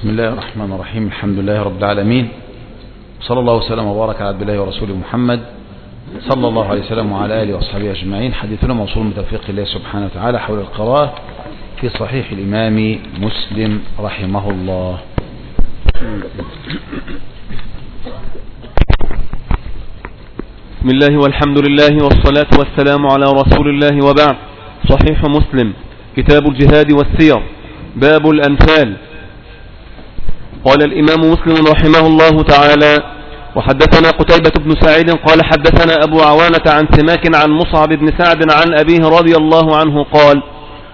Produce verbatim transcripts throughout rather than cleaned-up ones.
بسم الله الرحمن الرحيم. الحمد لله رب العالمين، صلى الله وسلم وبارك على عبد الله ورسوله محمد صلى الله عليه وسلم وعلى آله وأصحابه أجمعين. حديثنا موصول بتوفيق الله سبحانه وتعالى حول القراءة في صحيح الإمام مسلم رحمه الله. بسم الله والحمد لله والصلاة والسلام على رسول الله، وبعد. صحيح مسلم، كتاب الجهاد والسير، باب الأنفال. قال الإمام مسلم رحمه الله تعالى: وحدثنا قتيبة بن سعيد قال حدثنا أبو عوانة عن سماك عن مصعب بن سعد عن أبيه رضي الله عنه قال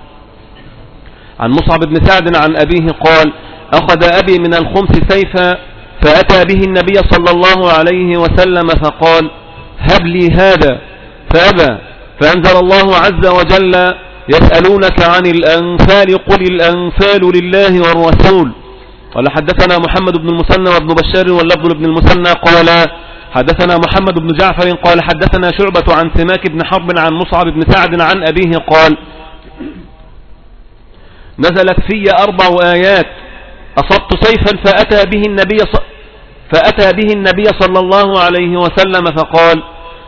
عن مصعب بن سعد عن أبيه قال: أخذ أبي من الخمس سيفا فأتى به النبي صلى الله عليه وسلم فقال: هب لي هذا، فأبى، فأنزل الله عز وجل: يسألونك عن الأنفال قل الأنفال لله والرسول. قال حدثنا محمد بن المثنى وابن بشار واللفظ لابن المثنى قال حدثنا محمد بن جعفر قال حدثنا شعبة عن سماك بن حرب عن مصعب بن سعد عن أبيه قال: نزلت في أربع آيات: أصبت سيفا فأتى به النبي ص... فأتى به النبي صلى الله عليه وسلم فقال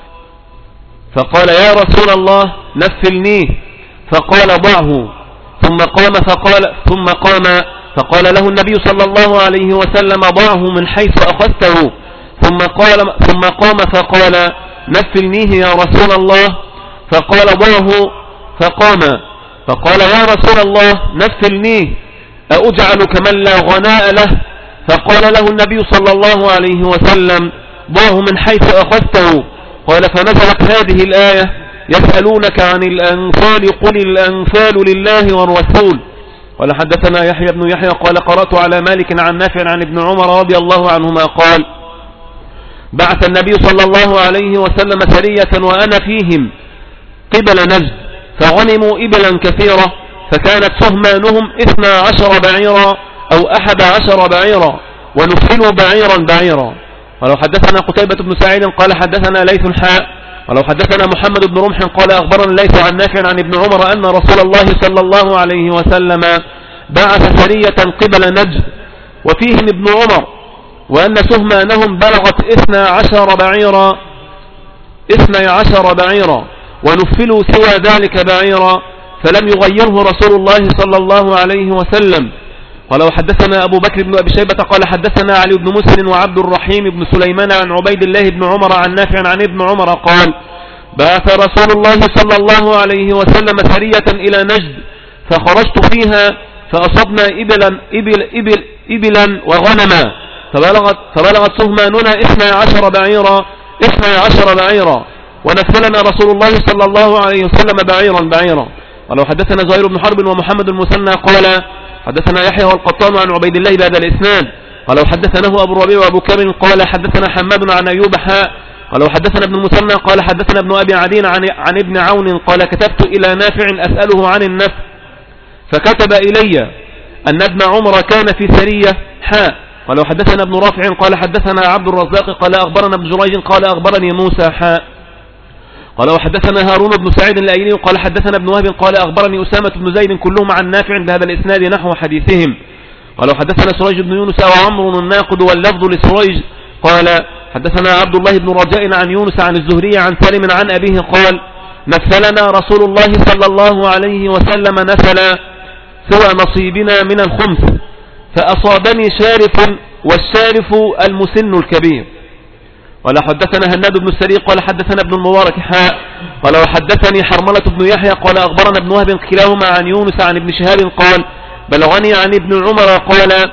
فقال يا رسول الله نفلنيه، فقال ضعه، ثم قام فقال ثم قام فقال له النبي صلى الله عليه وسلم: ضعه من حيث أخذته، ثم قال ثم قام فقال: نفلنيه يا رسول الله، فقال: ضعه، فقام فقال: يا رسول الله نفلنيه، أأجعل كمن لا غناء له؟ فقال له النبي صلى الله عليه وسلم: ضعه من حيث أخذته. قال: فنزلت هذه الآية: يسألونك عن الأنفال قل الأنفال لله والرسول. قال حدثنا يحيى بن يحيى قال قرأت على مالك عن نافع عن ابن عمر رضي الله عنهما قال: بعث النبي صلى الله عليه وسلم سرية وأنا فيهم قبل نجد، فغنموا إبلا كثيرة، فكانت سهمانهم اثنا عشر بعيرا أو أحد عشر بعيرا، ونفلوا بعيرا بعيرا. ولو حدثنا قتيبة بن سعيد قال حدثنا ليث حاء، ولو حدثنا محمد بن رمح قال أخبرنا ليث عن نافع عن ابن عمر أن رسول الله صلى الله عليه وسلم بعث سرية قبل نجد وفيهم ابن عمر، وأن سهمانهم بلغت اثنا عشر بعيرا اثني عشر بعيرا، ونفلوا سوى ذلك بعيرا، فلم يغيره رسول الله صلى الله عليه وسلم. ولو حدثنا أبو بكر بن أبي شيبة قال حدثنا علي بن مسلم وعبد الرحيم بن سليمان عن عبيد الله بن عمر عن نافع عن ابن عمر قال: بعث رسول الله صلى الله عليه وسلم سرية إلى نجد، فخرجت فيها فأصبنا إبلا, إبل إبل إبلا وغنما، فبلغت, فبلغت سهماننا اثني عشر بعيرا اثني عشر بعيرا، ونفلنا رسول الله صلى الله عليه وسلم بعيرا بعيرا. ولو حدثنا زهير بن حرب ومحمد المثنى قال حدثنا يحيى والقطان عن عبيد الله بهذا الإسناد. ولو حدثناه أبو الربيع وأبو كامل قال حدثنا حماد عن أيوب حاء. ولو حدثنا ابن المثنى قال حدثنا ابن أبي عدين عن, عن ابن عون قال كتبت إلى نافع أسأله عن النفل، فكتب إلي أن ابن عمر كان في سرية حاء. ولو حدثنا ابن رافع قال حدثنا عبد الرزاق قال أخبرنا ابن جريج قال أخبرني موسى حاء. ولو حدثنا هارون بن سعيد الأيلي قال حدثنا ابن وهب قال أخبرني أسامة بن زيد كلهم عن نافع بهذا الإسناد نحو حديثهم. ولو حدثنا سريج بن يونس وعمر الناقد واللفظ لسريج قال حدثنا عبد الله بن رجاء عن يونس عن الزهري عن سالم عن أبيه قال: نفلنا رسول الله صلى الله عليه وسلم نفلا سوى نصيبنا من الخمس، فأصابني شارف، والشارف المسن الكبير. ولا حدثنا هناد بن السري قال حدثنا ابن المبارك حاء. ولو حدثني حرملة بن يحيى قال أخبرنا ابن وهب كلاهما عن يونس عن ابن شهاب قال: بلغني عن ابن عمر قال: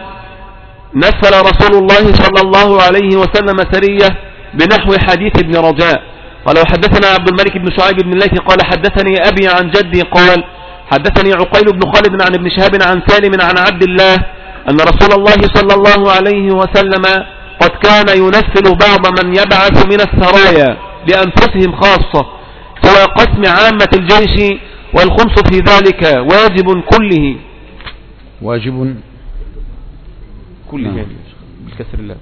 نفل رسول الله صلى الله عليه وسلم سرية بنحو حديث ابن رجاء. ولو حدثنا عبد الملك بن شعيب بن الليث قال حدثني أبي عن جدي قال حدثني عقيل بن خالد عن ابن شهاب عن سالم عن عبد الله أن رسول الله صلى الله عليه وسلم قد كان ينفل بعض من يبعث من السرايا لأنفسهم خاصة سوى قسم عامة الجيش، والخمس في ذلك واجب كله. واجب كله يعني بالكسر الله.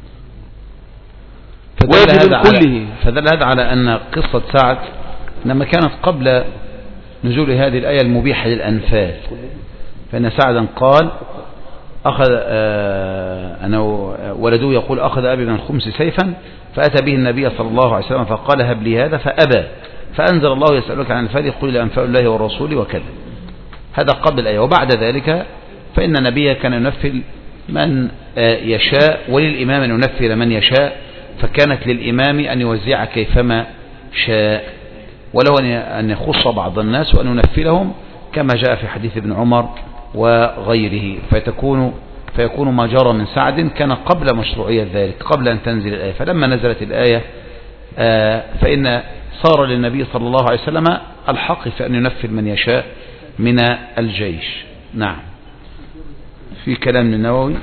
واجب كله. فدل هذا على أن قصة سعد لما كانت قبل نزول هذه الآية المبيحة للأنفال، فإن سعدا قال أخذ أنا ولده يقول أخذ أبي من الخمس سيفا فأتى به النبي صلى الله عليه وسلم فقال هب لي هذا فأبى، فأنزل الله يسألك عن الفدية قل لأنفاء الله والرسول وكذا. هذا قبل الآية. وبعد ذلك فإن النبي كان ينفل من يشاء وللإمام أن ينفل من يشاء، فكانت للإمام أن يوزع كيفما شاء، ولو أن يخص بعض الناس وأن ينفلهم كما جاء في حديث ابن عمر وغيره، فتكون فيكون ما جرى من سعد كان قبل مشروعية ذلك، قبل أن تنزل الآية. فلما نزلت الآية فإن صار للنبي صلى الله عليه وسلم الحق في أن ينفل من يشاء من الجيش. نعم. في كلام النووي.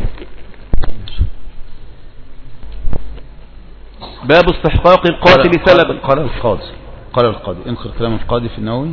باب استحقاق القاتل سلبا. قال القاضي قال القاضي انقل كلام القاضي في النووي.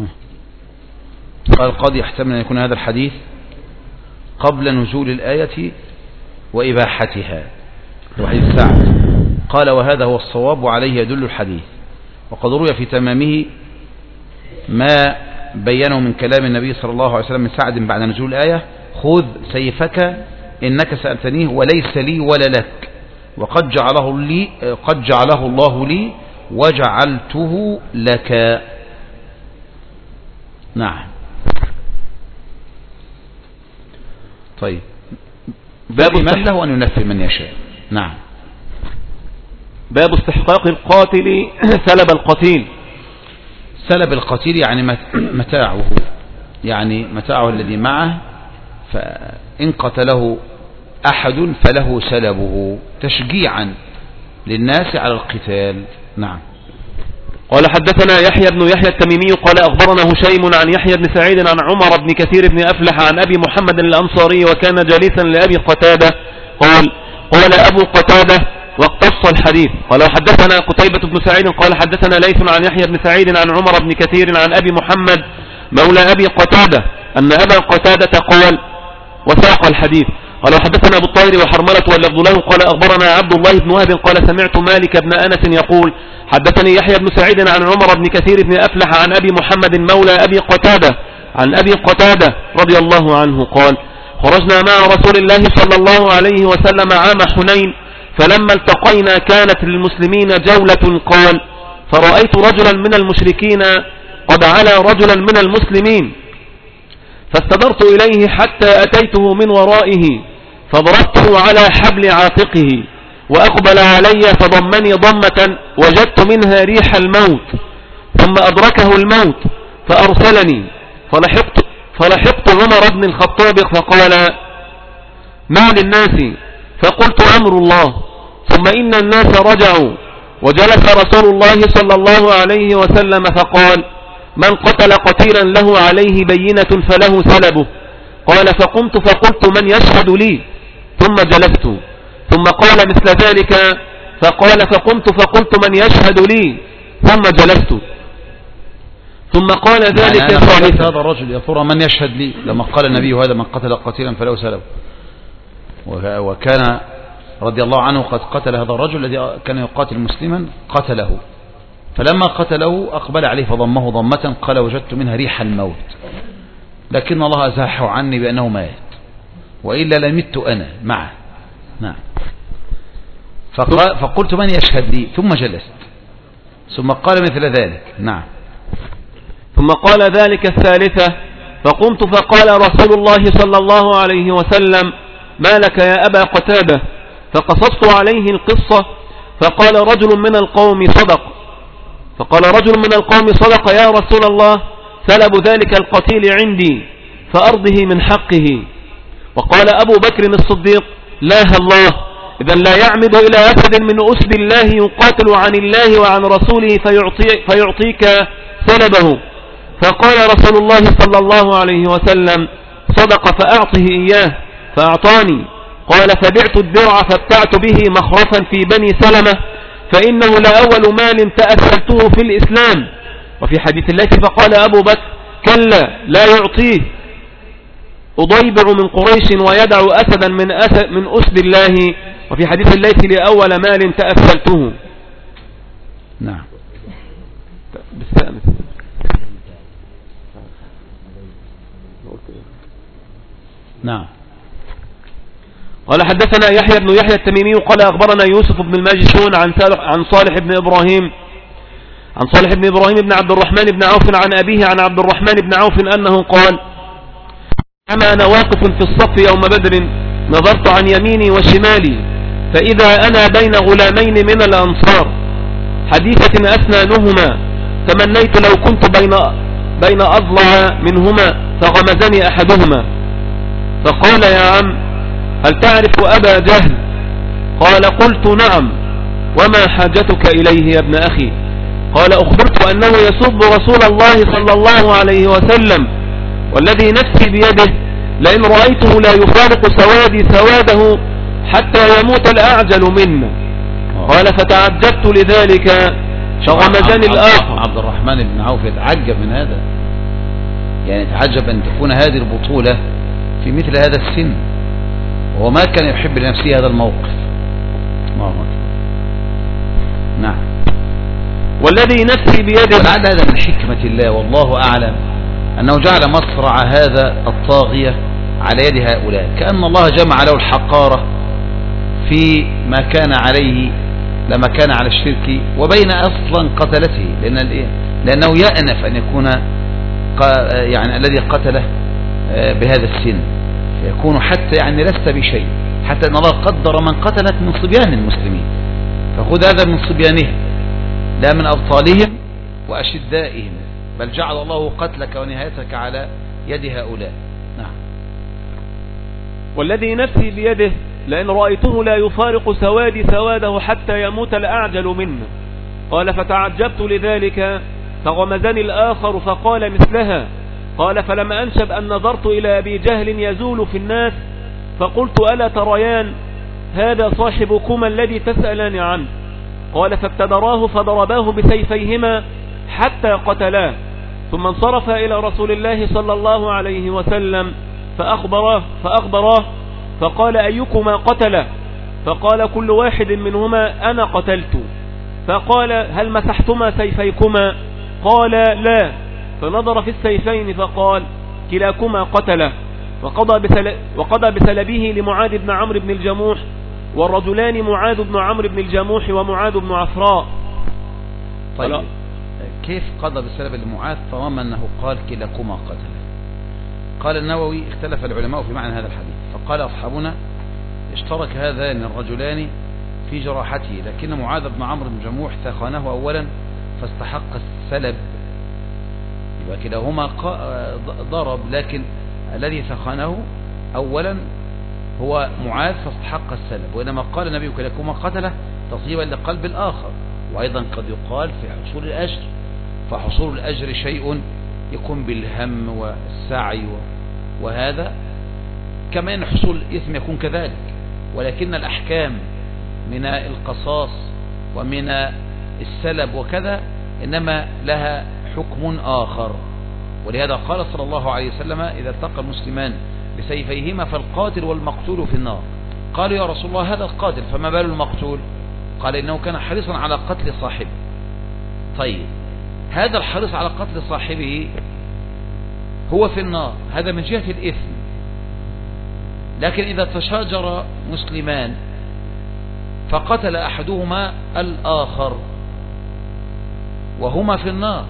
قال القاضي يحتمل أن يكون هذا الحديث قبل نزول الآية وإباحتها، وحديث سعد. قال وهذا هو الصواب وعليه يدل الحديث، وقد روي في تمامه ما بينه من كلام النبي صلى الله عليه وسلم من سعد بعد نزول الآية: خذ سيفك إنك سألتنيه وليس لي ولا لك، وقد جعله لي قد جعله الله لي وجعلته لك. نعم. طيب، باب من له أن ينفذ من يشاء. نعم. باب استحقاق القاتل سلب القتيل. سلب القتيل يعني متاعه، يعني متاعه الذي معه، فإن قتله أحد فله سلبه تشجيعا للناس على القتال. نعم. قال حدثنا يحيى بن يحيى التميمي قال أخبرنا هشيم عن يحيى بن سعيد عن عمر بن كثير بن أفلح عن أبي محمد الأنصاري وكان جليسا لأبي قتادة قال قال أبو قتادة واقتص الحديث. قال حدثنا قتيبة بن سعيد قال حدثنا ليث عن يحيى بن سعيد عن عمر بن كثير عن أبي محمد مولى أبي قتادة أن أبا قتادة قال وساق الحديث. قال حدثنا أبو الطاهر وحرملة واللفظ له قال أخبرنا عبد الله بن وهب قال سمعت مالك بن أنس يقول حدثني يحيى بن سعيد عن عمر بن كثير بن أفلح عن أبي محمد مولى أبي قتادة عن أبي قتادة رضي الله عنه قال خرجنا مع رسول الله صلى الله عليه وسلم عام حنين، فلما التقينا كانت للمسلمين جولة قال فرأيت رجلا من المشركين قد علا رجلا من المسلمين فاستدرت إليه حتى أتيته من ورائه فضربته على حبل عاتقه وأقبل علي فضمني ضمة وجدت منها ريح الموت، ثم أدركه الموت فأرسلني فلحقت, فلحقت عمر بن الخطاب فقال ما للناس؟ فقلت أمر الله. ثم إن الناس رجعوا وجلس رسول الله صلى الله عليه وسلم فقال من قتل قتيلا له عليه بينة فله سلبه. قال فقمت فقلت من يشهد لي؟ ثم جلست. ثم قال مثل ذلك فقال فقمت فقلت من يشهد لي؟ ثم جلست. ثم قال ذلك يعني هذا الرجل يا ترى من يشهد لي لما قال النبي هذا من قتل قتيلا فله سلبه، وكان رضي الله عنه قد قتل هذا الرجل الذي كان يقاتل مسلما قتله، فلما قتله أقبل عليه فضمه ضمة قال وجدت منها ريح الموت، لكن الله أزاحه عني بأنه مات وإلا لمت أنا معه. نعم. فقلت من يشهد لي؟ ثم جلست. ثم قال مثل ذلك. نعم. ثم قال ذلك الثالثة فقمت فقال رسول الله صلى الله عليه وسلم ما لك يا أبا قتادة؟ فقصصت عليه القصة فقال رجل من القوم صدق فقال رجل من القوم صدق يا رسول الله سلب ذلك القتيل عندي فأرضه من حقه. وقال أبو بكر الصديق لا الله إذا لا يعمد إلى أسد من أسد الله يقاتل عن الله وعن رسوله فيعطي فيعطيك سلبه. فقال رسول الله صلى الله عليه وسلم صدق فأعطه إياه فأعطاني. قال فبعت الدرع فابتعت به مخرفا في بني سلمة فإنه لأول مال تأثلته في الإسلام. وفي حديث الليث فقال أبو بكر كلا لا يعطيه أضيبع من قريش ويدع أسدا من, أسد من أسد الله. وفي حديث الليث لأول مال تأثلته. نعم. نعم. قال حدثنا يحيى بن يحيى التميمي قال أخبرنا يوسف بن الماجشون عن عن صالح بن إبراهيم عن صالح بن إبراهيم بن عبد الرحمن بن عوف عن أبيه عن عبد الرحمن بن عوف أنه قال أما أنا واقف في الصف يوم بدر نظرت عن يميني وشمالي فإذا أنا بين غلامين من الأنصار حديثة أسنانهما تمنيت لو كنت بين بين أضلع منهما فغمزني أحدهما فقال يا عم هل تعرف أبا جهل؟ قال قلت نعم وما حاجتك إليه يا ابن أخي؟ قال أخبرت أنه يسب رسول الله صلى الله عليه وسلم والذي نفسي بيده لئن رأيته لا يفارق سوادي سواده حتى يموت الأعجل منا. قال فتعجبت لذلك فغمزني الآخر. عبد الرحمن بن عوف يتعجب من هذا، يعني يتعجب أن تكون هذه البطولة في مثل هذا السن، وهو ما كان يحب لنفسه هذا الموقف. الله أكبر. نعم. والذي نفسي بيده. ولعل هذا من حكمة الله والله أعلم أنه جعل مصرع هذا الطاغية على يد هؤلاء، كأن الله جمع له الحقارة في ما كان عليه لما كان على الشرك وبين أصلا قتلته، لأن لأنه يأنف أن يكون يعني الذي قتله بهذا السن، فيكون حتى يعني لست بشيء، حتى أن الله قدر من قتلك من صبيان المسلمين، فخذ هذا من صبيانهم لا من أبطالهم وأشدائهم، بل جعل الله قتلك ونهايتك على يد هؤلاء. نعم. والذي نفسي بيده لأن رأيته لا يفارق سوادي سواده حتى يموت الأعجل منا. قال فتعجبت لذلك فغمزني الآخر فقال مثلها. قال فلم أنشب أن نظرت إلى أبي جهل يزول في الناس فقلت ألا تريان هذا صاحبكما الذي تسألان عنه؟ قال فابتدراه فضرباه بسيفيهما حتى قتلاه، ثم انصرف إلى رسول الله صلى الله عليه وسلم فأخبراه, فأخبراه فقال أيكما قتله؟ فقال كل واحد منهما أنا قتلت. فقال هل مسحتما سيفيكما؟ قال لا. فنظر في السيفين فقال كلاكما قتله، وقضى, بسل وقضى بسلبه لمعاذ بن عمرو بن الجموح، والرجلان معاذ بن عمرو بن الجموح ومعاذ بن عفراء. طيب كيف قضى بسلب لمعاذ طالما أنه قال كلاكما قتله؟ قال النووي اختلف العلماء في معنى هذا الحديث، فقال أصحابنا اشترك هذان الرجلان في جراحته، لكن معاذ بن عمرو بن الجموح ثخانه أولا فاستحق السلب، يبقى كلاهما ضرب، لكن الذي ثخانه أولا هو معاذ فاستحق السلب، وإنما قال النبي كلاكما قتله تصيبا لقلب الآخر. وأيضا قد يقال في حصول الأجر، فحصول الأجر شيء يكون بالهم والسعي وهذا، كما أن حصول الإثم يكون كذلك، ولكن الأحكام من القصاص ومن السلب وكذا إنما لها حكم آخر. ولهذا قال صلى الله عليه وسلم إذا التقى المسلمان بسيفيهما فالقاتل والمقتول في النار. قالوا يا رسول الله هذا القاتل فما بال المقتول؟ قال إنه كان حريصا على قتل صاحبه. طيب هذا الحريص على قتل صاحبه هو في النار، هذا من جهة الإثم. لكن إذا تشاجر مسلمان فقتل أحدهما الآخر وهما في النار،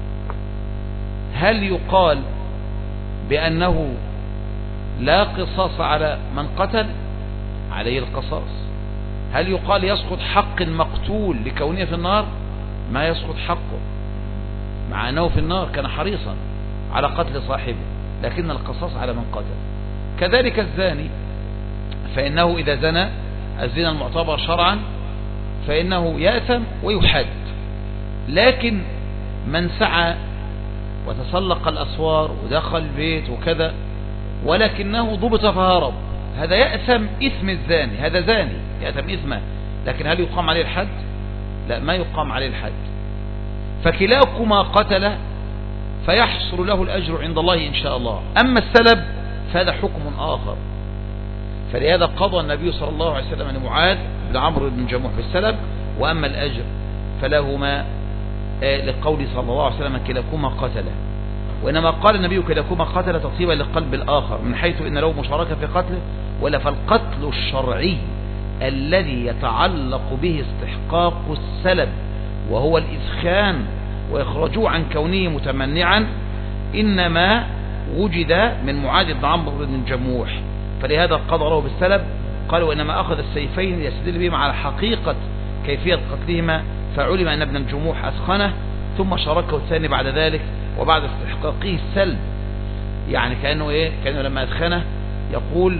هل يقال بأنه لا قصاص على من قتل؟ عليه القصاص. هل يقال يسقط حق المقتول لكونه في النار؟ ما يسقط حقه، مع أنه في النار كان حريصا على قتل صاحبه، لكن القصاص على من قتل. كذلك الزاني، فإنه إذا زنى الزنا المعتبر شرعا فإنه يأثم ويحد، لكن من سعى وتسلق الأسوار ودخل البيت وكذا ولكنه ضبط فهرب، هذا يأثم إثم الزاني، هذا زاني يأثم إثمه، لكن هل يقام عليه الحد؟ لا، ما يقام عليه الحد. فكلاكما قتل فيحصل له الأجر عند الله إن شاء الله. أما السلب فهذا حكم آخر، فلهذا قضى النبي صلى الله عليه وسلم لمعاذ بن عمرو بن الجموح بالسلب، وأما الأجر فلهما لقول صلى الله عليه وسلم كلاكما قتله. وإنما قال النبي كلاكما قتل تصيبا لقلب الآخر، من حيث إن له مشاركة في قتله ولا فالقتل الشرعي الذي يتعلق به استحقاق السلب وهو الإسخان وإخراجه عن كونه متمنعا إنما وجد من معاذ بن عمرو بن الجموح، فلهذا قضى له بالسلب. قال وإنما أخذ السيفين يستدل بهم على حقيقة كيفية قتلهما، فعلم أن ابن الجموح أسخنه ثم شاركه الثاني بعد ذلك وبعد استحقاقه السلب. يعني كأنه إيه؟ كأنه لما أسخنه يقول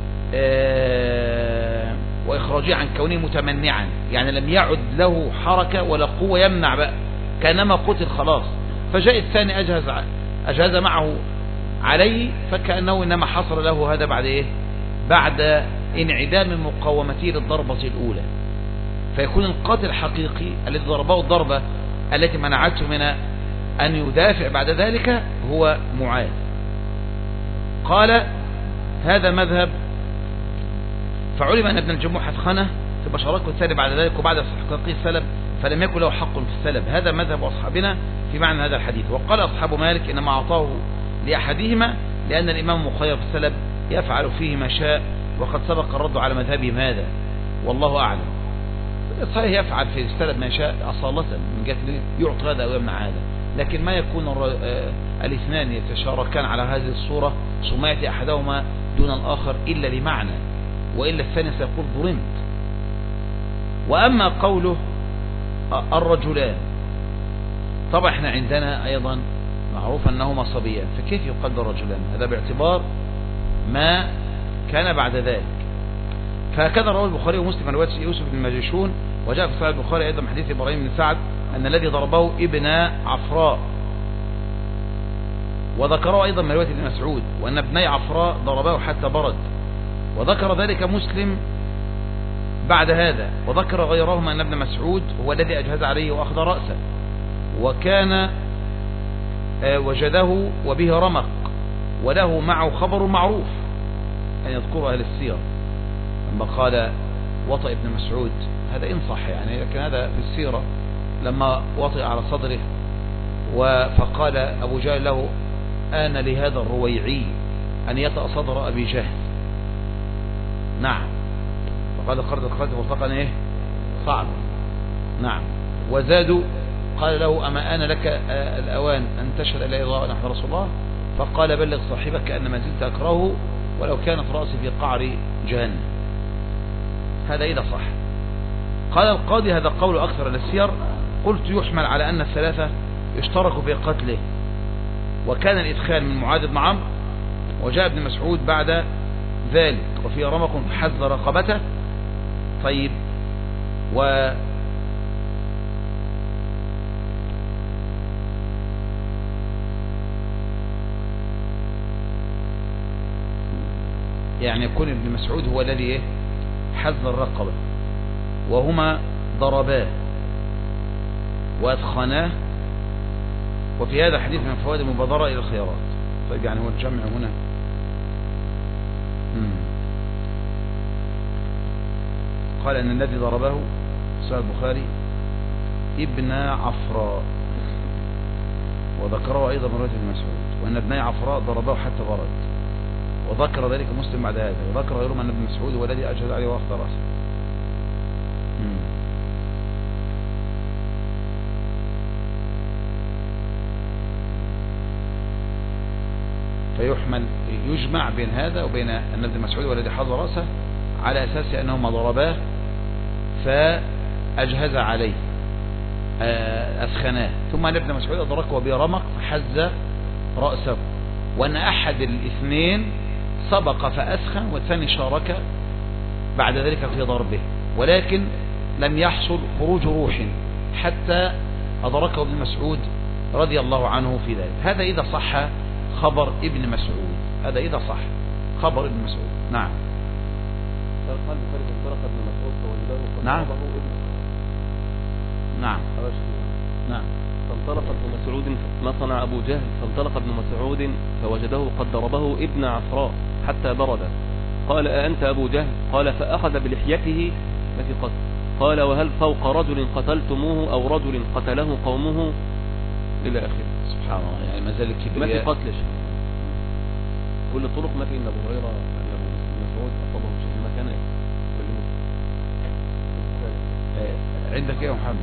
آه وإخراجه عن كونه متمنعا، يعني لم يعد له حركة ولا قوة يمنع بقى، كأنما قتل خلاص. فجاء الثاني أجهز أجهز معه عليه، فكأنه إنما حصل له هذا بعد إيه؟ بعد انعدام مقاومته للضربة الأولى. فيكون القاتل الحقيقي الذي ضربه الضربة التي منعته من أن يدافع بعد ذلك هو معاذ. قال هذا مذهب، فعلم أن ابن الجموح أسخنه ثم شاركه الثاني بعد ذلك وبعد استحقاقه السلب فلم يكن له حق في السلب. هذا مذهب أصحابنا في معنى هذا الحديث. وقال أصحاب مالك إنما أعطاه لأحدهما لأن الإمام مخير في السلب يفعل فيه ما شاء، وقد سبق الرد على مذهبهم هذا والله أعلم. صحيح يفعل في السلب ما شاء أصالة من جهة يعطي هذا أو يمنع هذا، لكن ما يكون الاثنان يتشاركان على هذه الصورة ثم يأتي أحدهما دون الآخر إلا لمعنى، وإلا الثاني سيقول ظلمت. وأما قوله الرجلان، طبعا احنا عندنا أيضا معروف أنهما صبيان، فكيف يقال الرجلان؟ هذا باعتبار ما كان بعد ذلك. فهكذا رواه البخاري ومسلم عن رواية يوسف بن ماجشون، وجاء في صحيح البخاري أيضا حديث إبراهيم بن سعد أن الذي ضربه ابن عفراء، وذكره أيضا من رواية ابن مسعود وأن ابني عفراء ضربه حتى برد، وذكر ذلك مسلم بعد هذا، وذكر غيرهما أن ابن مسعود هو الذي أجهز عليه وأخذ رأسه وكان وجده وبه رمق وله معه خبر معروف أن يذكر أهل السير لما قال وطئ ابن مسعود، هذا إن صح يعني، لكن هذا في السيرة لما وطئ على صدره فقال أبو جهل له آن لهذا الرويعي أن يطأ صدر أبي جهل. نعم، فقال قرد القرد مرتقا إيه صعب. نعم، وزادوا قال له أما آن لك الأوان أن تشهد إلى الله ونحن رسول الله، فقال بلغ صاحبك أن ما زلت أكرهه ولو كانت رأسي في قعر جهنم. هذا إذا صح. قال القاضي هذا قول أكثر السير، قلت يحمل على أن الثلاثة اشتركوا في قتله، وكان الإدخال من معاذ بن عمرو وجاء ابن مسعود بعد ذلك وفي رمق فحز رقبته. طيب، و يعني يكون ابن مسعود هو الذي ايه حز الرقبة، وهما ضرباه وأدخناه. وفي هذا الحديث من فوائد المبادرة إلى الخيارات. طيب، يعني هو الجمع هنا مم. قال أن الذي ضربه صحيح البخاري ابن عفراء، وذكره أيضا من رواية ابن مسعود، وأن ابني عفراء ضربه حتى برد، وذكر ذلك مسلم بعد هذا، وذكر غيره من ابن مسعود هو الذي أجهز عليه وأخذ رأسه. فيحمل يجمع بين هذا وبين أن ابن مسعود هو الذي حظ رأسه على أساس أنهما ضرباه فأجهز عليه أسخناه، ثم أن ابن مسعود أدركه برمق فحز رأسه، وأن أحد الاثنين سبق فأسخن والثاني شارك بعد ذلك في ضربه، ولكن لم يحصل خروج روح حتى أدركه ابن مسعود رضي الله عنه في ذلك. هذا إذا صح خبر ابن مسعود، هذا إذا صح خبر ابن مسعود. نعم. قال البخاري انطلق ابن مسعود فوجده نعم نعم نعم فانطلق ابن مسعود ما صنع أبو جهل، فانطلق ابن مسعود فوجده قد ضربه ابن عفراء حتى برد. قال أأنت أبو جهل؟ قال فأخذ بلحيته ما في قتل. قال وهل فوق رجل قتلتموه أو رجل قتله قومه إلى آخره. سبحان الله، يعني ما زال الكبرياء ما في قتلش، كل الطرق ما في إن أبو هريرة أن أبو مسعود عندك ايه يا محمد؟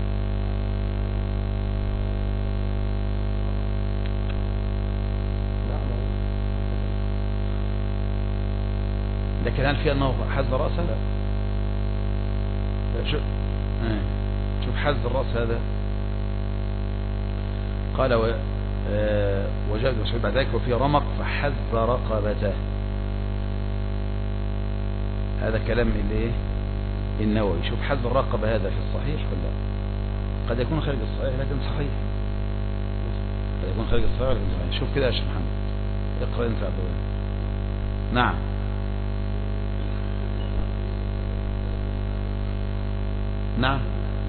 لكن هل في أنه حز رأسه؟ لا. شوف شوف حز الرأس هذا قال و... آه... وجاء ابن مسعود بعد ذلك وفي رمق فحز رقبته. هذا كلام اللي ايه النووي. شوف حز الرقبة هذا في الصحيح ولا قد يكون خارج الصحيح لكن صحيح، قد يكون خارج الصحيح لكن صحيح. شوف كده يا شيخ محمد، اقرأ انت عبد الله. نعم. نعم.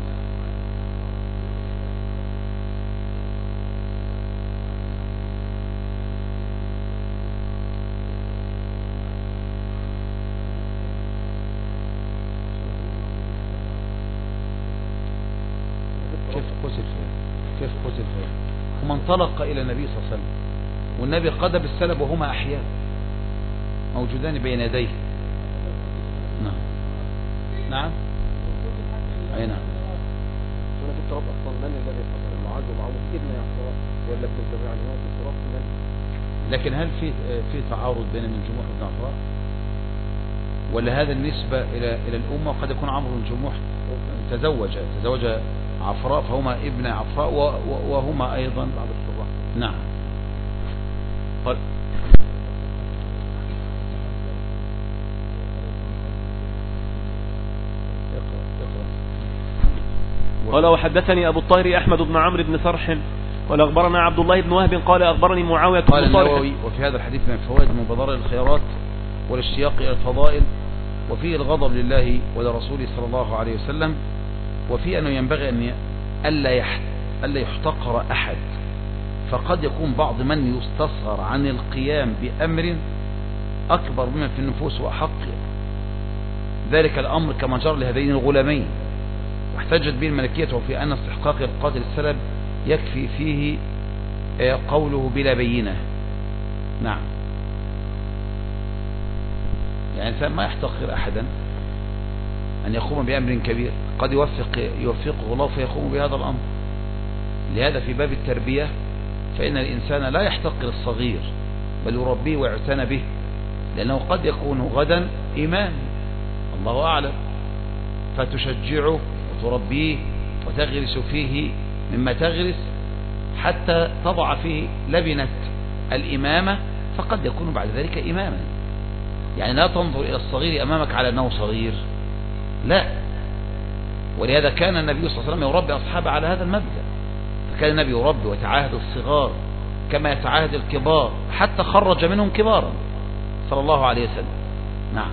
كيف قتل فيه؟ كيف قتل فيه؟ ثم انطلق إلى النبي صلى الله عليه وسلم والنبي قذى بالسلب وهما أحياء موجودان بين يديه. نعم. نعم. أي نعم. هنا في التراب أصلا من الذي قتل معاذ ومعه ابن يعقوب ولا ابن الزبير عليه في التراب من؟ لكن هل في في تعارض بين ابن جموح وابن عفراء؟ ولا هذا النسبة إلى إلى الأمة؟ وقد يكون عمرو بن جموح تزوج تزوج عفراء فهما ابن عفراء وهما أيضا بعض الشراح. نعم. قال قال وحدثني أبو الطاهر أحمد بن عمرو بن سرح قال أخبرنا عبد الله بن وهب قال أخبرني معاوية قال النووي وفي هذا الحديث من الفوائد مبادرة للخيرات والاشتياق إلى الفضائل، وفيه الغضب لله ولرسوله صلى الله عليه وسلم، وفيه أنه ينبغي أن ألا ألا يحتقر أحد، فقد يكون بعض من يستصغر عن القيام بأمر أكبر مما في النفوس وأحق ذلك الأمر كما جرى لهذين الغلامين، واحتجت به الملكية في أن استحقاق القاتل السلب يكفي فيه قوله بلا بينة. نعم. يعني الإنسان ما يحتقر أحدا أن يقوم بأمر كبير قد يوفق يوفقه الله فيقوم بهذا الأمر. لهذا في باب التربية فإن الإنسان لا يحتقر الصغير بل يربيه ويعتنى به، لأنه قد يكون غدا إمام الله أعلم، فتشجعه وتربيه وتغرس فيه مما تغرس حتى تضع فيه لبنة الإمامة، فقد يكون بعد ذلك إماما. يعني لا تنظر إلى الصغير أمامك على أنه صغير، لا. ولهذا كان النبي صلى الله عليه وسلم يربي أصحابه على هذا المبدأ، فكان النبي يربي ويتعاهد الصغار كما يتعاهد الكبار حتى خرج منهم كبارا صلى الله عليه وسلم. نعم.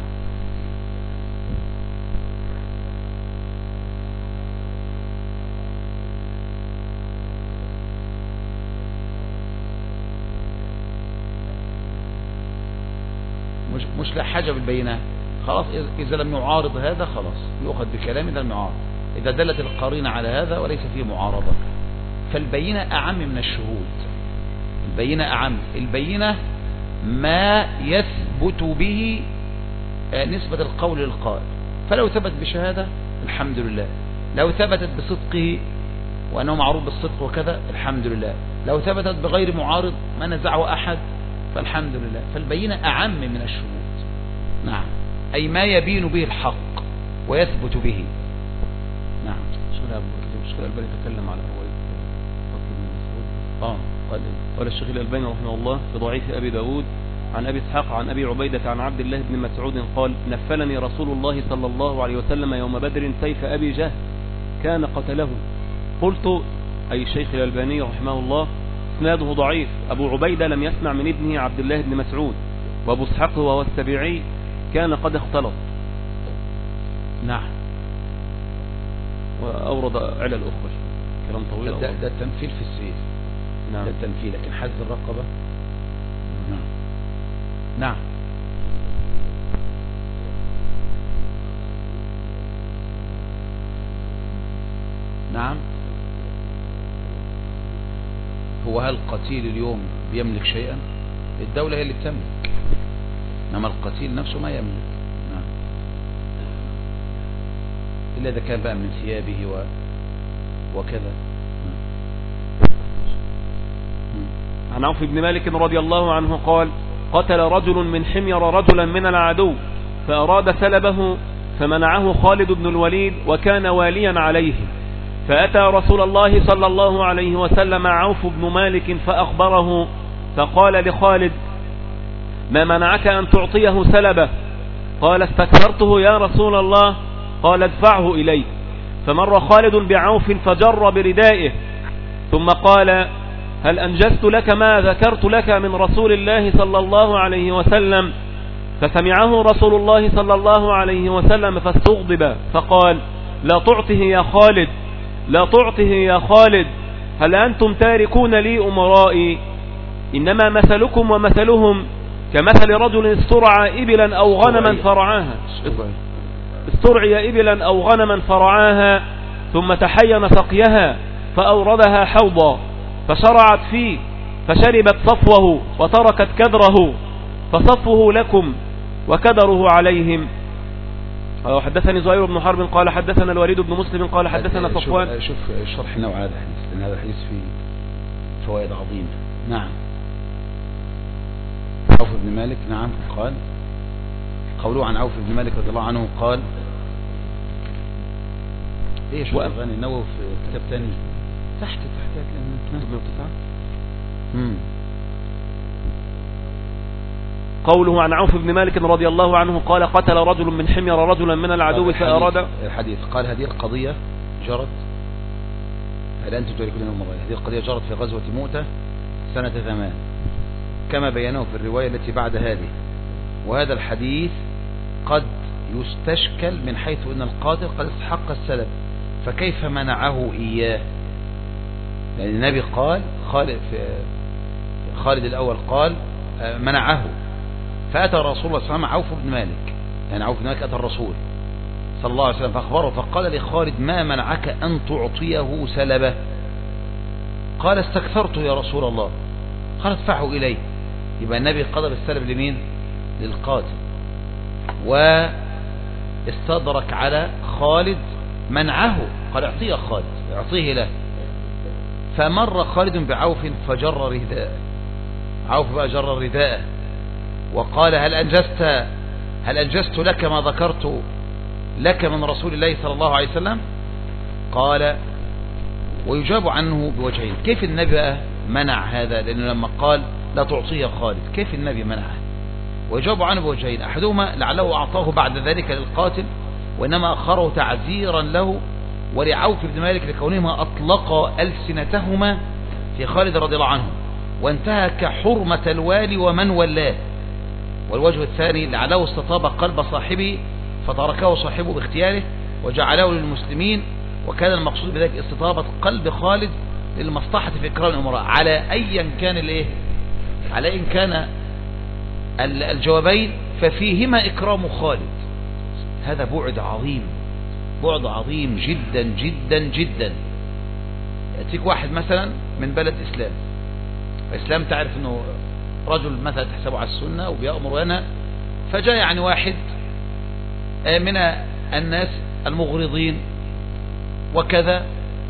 مش, مش لا حاجة بالبينات خلاص. إذا لم يعارض هذا خلاص يؤخذ بكلام إذا لم يعارض، إذا دلت القرينة على هذا وليس فيه معارضة. فالبينة أعم من الشهود. البينة أعم. البينة ما يثبت به نسبة القول للقائل، فلو ثبت بشهادة الحمد لله، لو ثبتت بصدقه وأنه معروف بالصدق وكذا الحمد لله، لو ثبتت بغير معارض ما نزعه أحد فالحمد لله. فالبينة أعم من الشهود. نعم. أي ما يبين به الحق ويثبت به. نعم. الشيخ الألباني تكلم على رواية فضل بن مسعود. اه قال قال الشيخ الألباني رحمه الله في ضعيف أبي داود عن أبي إسحاق عن أبي عبيدة عن عبد الله بن مسعود قال نفلني رسول الله صلى الله عليه وسلم يوم بدر سيف أبي جهل كان قتله. قلت أي الشيخ الألباني رحمه الله اسناده ضعيف، أبو عبيدة لم يسمع من ابنه عبد الله بن مسعود، وأبو إسحاق وهو السبيعي كان قد اختلط. نعم. وأورد على الأخرى كلام طويل. ده, ده التنفيل في السيف. نعم. ده التنفيل، لكن حز الرقبة. نعم. نعم. نعم. هو هل القتيل اليوم بيملك شيئا؟ الدولة هي اللي بتملك، انما القتيل نفسه ما يملك. نعم. إلا إذا كان بقى من ثيابه و... وكذا. عن عوف بن مالك رضي الله عنه قال قتل رجل من حمير رجلا من العدو فأراد سلبه فمنعه خالد بن الوليد وكان واليا عليه، فأتى رسول الله صلى الله عليه وسلم عوف بن مالك فأخبره، فقال لخالد ما منعك أن تعطيه سلبه؟ قال استكثرته يا رسول الله. قال ادفعه إلي. فمر خالد بعوف فجر بردائه ثم قال هل أنجزت لك ما ذكرت لك من رسول الله صلى الله عليه وسلم؟ فسمعه رسول الله صلى الله عليه وسلم فاستغضب فقال لا تعطه يا خالد، لا تعطه يا خالد، هل أنتم تاركون لي أمرائي؟ إنما مثلكم ومثلهم كمثل رجل استرعى إبلا أو غنما فرعاها استرعي إبلا أو غنما فرعاها ثم تحين سقيها فأوردها حوضا فشرعت فيه فشربت صفوه وتركت كدره فصفه لكم وكدره عليهم. حدثني زهير بن حرب قال حدثنا الوليد بن مسلم قال حدثنا صفوان. شوف شرح نوع هذا الحديث لأن هذا الحديث فيه فوائد عظيمة. نعم. عوف بن مالك نعم قال قوله عن عوف بن مالك رضي الله عنه قال ايش هو اغاني النووي في كتاب ثاني تحت تحت امم قوله عن عوف بن مالك رضي الله عنه قال قتل رجل من حمير رجلا من العدو فأراد الحديث قال هذه القضية جرت هل أنتم تريكون المرأة هذه القضية جرت في غزوة مؤتة سنة ثمان كما بيانه في الرواية التي بعد هذه. وهذا الحديث قد يستشكل من حيث أن القاتل قد استحق السلب فكيف منعه إياه؟ لأن النبي قال خالد, خالد الأول قال منعه فأتى الرسول صلى الله عليه وسلم عوف بن مالك يعني عوف بن مالك أتى الرسول صلى الله عليه وسلم فأخبره فقال لخالد ما منعك أن تعطيه سلبه؟ قال استكثرت يا رسول الله. قال ادفعه إليه. يبقى النبي قضى بالسلب لمين؟ للقاتل واستدرك على خالد منعه قال اعطيه خالد اعطيه له. فمر خالد بعوف فجر رداءه عوف بقى جر رداءه وقال هل أنجزت هل أنجزت لك ما ذكرت لك من رسول الله صلى الله عليه وسلم؟ قال ويجاب عنه بوجهين. كيف النبي منع هذا؟ لأنه لما قال لا تعطيه خالد كيف النبي منعه؟ ويجاب عنه بوجهين أحدهما لعله أعطاه بعد ذلك للقاتل وإنما أخره تعزيرا له ولعوف بن مالك لكونهما أطلق ألسنتهما في خالد رضي الله عنه وانتهك حرمة الوالي ومن ولاه. والوجه الثاني لعله استطاب قلب صاحبه فتركه صاحبه باختياره وجعله للمسلمين وكان المقصود بذلك استطابة قلب خالد للمصلحة في إكرام الأمراء على أيا كان الايه على إن كان الجوابين ففيهما إكرام خالد. هذا بعد عظيم بعد عظيم جدا جدا جدا. يأتيك واحد مثلا من بلد إسلام إسلام تعرف أنه رجل مثلا تحسبه على السنة وبيأمر وينهى فجاء يعني واحد من الناس المغرضين وكذا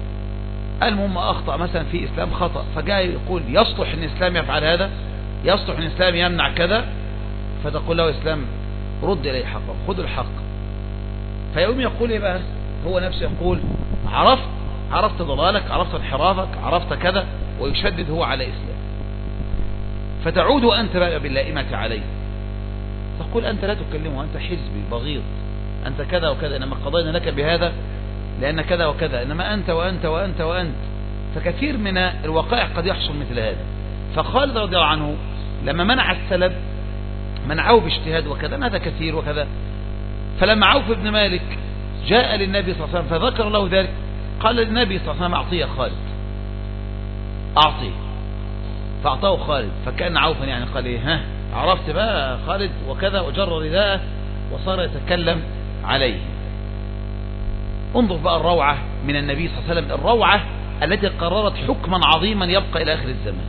المهم أخطأ مثلا في إسلام خطأ فجاء يقول يصلح أن الإسلام يفعل هذا يصلح أن الإسلام يمنع كذا فتقول له إسلام رد إليه حقه خذ الحق. فيوم يقول إيه بقى هو نفسه يقول عرفت عرفت ضلالك عرفت انحرافك عرفت كذا ويشدد هو على إسلام فتعود أنت بقى باللائمة عليه تقول أنت لا تكلمه أنت حزبي بغيض أنت كذا وكذا إنما قضينا لك بهذا لأن كذا وكذا إنما أنت وأنت وأنت وأنت. فكثير من الوقائع قد يحصل مثل هذا. فخالد رضي الله عنه لما منع السلب منعه باجتهاد وكذا هذا كثير وكذا. فلما عوف بن مالك جاء للنبي صلى الله عليه وسلم فذكر له ذلك قال للنبي صلى الله عليه وسلم أعطيه خالد أعطيه فأعطاه خالد فكان عوفا يعني قال إيه ها عرفت بقى خالد وكذا وجر رداءه وصار يتكلم عليه. انظر بقى الروعة من النبي صلى الله عليه وسلم الروعة التي قررت حكما عظيما يبقى إلى آخر الزمان.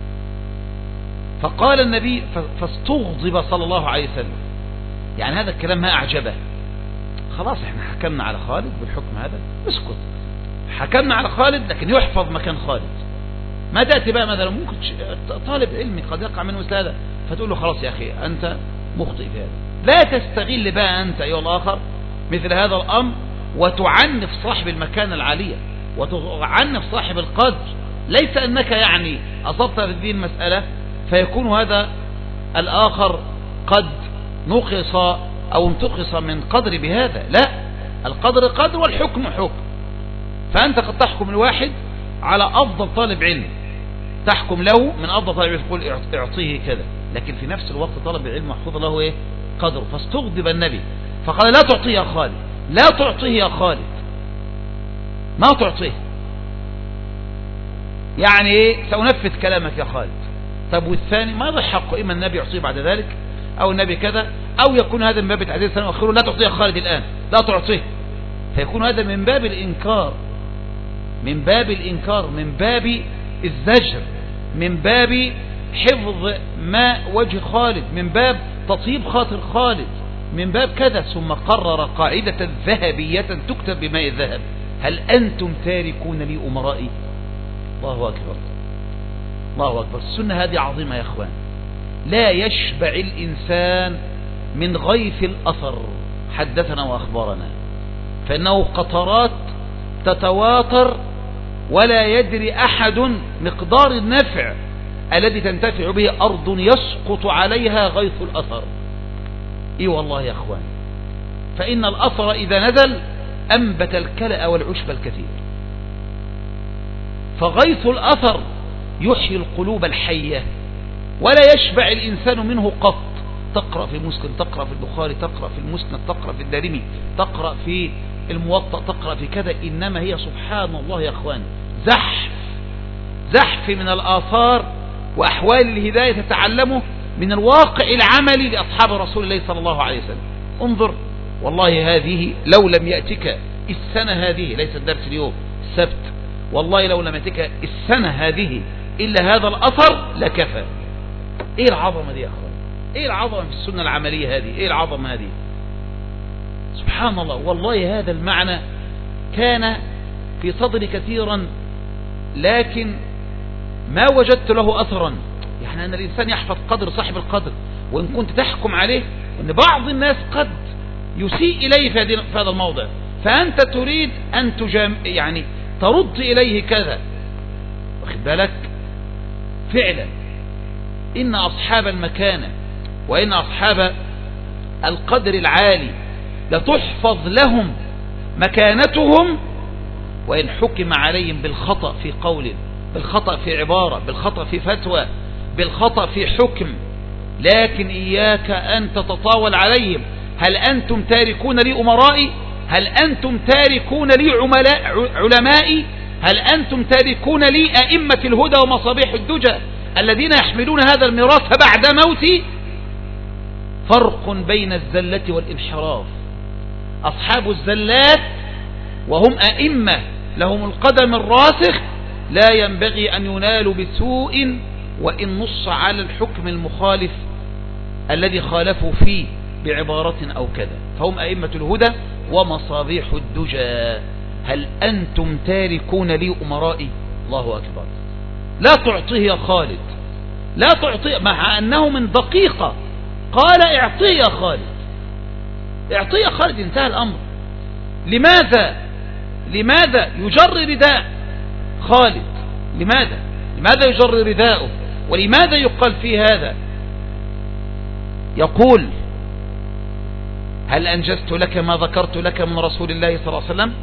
فقال النبي فاستغضب صلى الله عليه وسلم يعني هذا الكلام ما أعجبه خلاص احنا حكمنا على خالد بالحكم هذا، اسكت. حكمنا على خالد لكن يحفظ مكان خالد. ما تأتي بقى مثلا ممكن طالب علمي قد يقع منه مثل هذا فتقول له خلاص يا أخي أنت مخطئ في هذا. لا تستغل بقى أنت أيها الآخر مثل هذا الأمر وتعنف صاحب المكانة العالية وتعنف صاحب القدر. ليس أنك يعني أصبت في هذه المسألة فيكون هذا الآخر قد نقص أو انتقص من قدر بهذا. لا، القدر قدر والحكم حكم. فأنت قد تحكم الواحد على أفضل طالب علم، تحكم له من أفضل طالب علم تقول اعطيه كذا، لكن في نفس الوقت طالب العلم محفوظ له ايه قدره. فاستغضب النبي فقال لا تعطيه يا خالد، لا تعطيه يا خالد، ما تعطيه. يعني ايه؟ سأنفذ كلامك يا خالد. طب والثاني ماذا حقه؟ إما النبي يعطيه بعد ذلك أو النبي كذا، أو يكون هذا من باب تعديل سنة وأخيره لا تعطيه يا خالد الآن، لا تعطيه. فيكون هذا من باب الإنكار، من باب الإنكار، من باب الزجر، من باب حفظ ما وجه خالد، من باب تطيب خاطر خالد، من باب كذا. ثم قرر قاعدة ذهبية تكتب بماء الذهب: هل أنتم تاركون لي أمرائي؟ الله أكبر، الله أكبر. السنة هذه عظيمة يا أخوان. لا يشبع الإنسان من غيث الأثر حدثنا وأخبرنا، فإنه قطرات تتواتر ولا يدري أحد مقدار النفع الذي تنتفع به أرض يسقط عليها غيث الأثر. إي والله يا أخوان، فإن الأثر إذا نزل أنبت الكلأ والعشب الكثير. فغيث الأثر يحيي القلوب الحية ولا يشبع الإنسان منه قط. تقرأ في مسلم، تقرأ في البخاري، تقرأ في المسند، تقرأ في الدارمي، تقرأ في الموطأ، تقرأ في كذا، إنما هي سبحان الله يا أخوان زحف زحف من الآثار وأحوال الهداية تتعلمه من الواقع العملي لأصحاب رسول الله صلى الله عليه وسلم. انظر، والله هذه لو لم يأتك السنة هذه، ليس الدرس اليوم السبت، والله لو لم يأتك السنة هذه إلا هذا الأثر لكفى. إيه العظمة دي يا أخوان؟ إيه العظمة في السنة العملية هذه؟ إيه العظمة هذه؟ سبحان الله. والله هذا المعنى كان في صدري كثيرا لكن ما وجدت له أثرا. يعني أن الإنسان يحفظ قدر صاحب القدر، وإن كنت تحكم عليه أن بعض الناس قد يسيء إليه في هذا الموضع، فأنت تريد أن تجام يعني ترد إليه كذا، واخد بالك؟ فعلا إن أصحاب المكانة وإن أصحاب القدر العالي لتحفظ لهم مكانتهم وإن حكم عليهم بالخطأ في قول، بالخطأ في عبارة، بالخطأ في فتوى، بالخطأ في حكم. لكن إياك أن تتطاول عليهم. هل أنتم تاركون لي أمرائي؟ هل أنتم تاركون لي عملاء علمائي؟ هل أنتم تاركون لي أئمة الهدى ومصابيح الدجى الذين يحملون هذا الميراث بعد موتي؟ فرق بين الزلة والانحراف. أصحاب الزلات وهم أئمة لهم القدم الراسخ لا ينبغي أن ينالوا بسوء وإن نص على الحكم المخالف الذي خالفوا فيه بعبارة أو كذا. فهم أئمة الهدى ومصابيح الدجى. هل أنتم تاركون لي أمرائي؟ الله أكبر. لا تعطيه يا خالد، لا تعطيه، مع أنه من دقيقة قال اعطيه يا خالد، اعطيه يا خالد، انتهى الأمر. لماذا لماذا يجر رداء خالد؟ لماذا لماذا يجر رداءه؟ ولماذا يقال في هذا؟ يقول: هل أنجزت لك ما ذكرت لك من رسول الله صلى الله عليه وسلم؟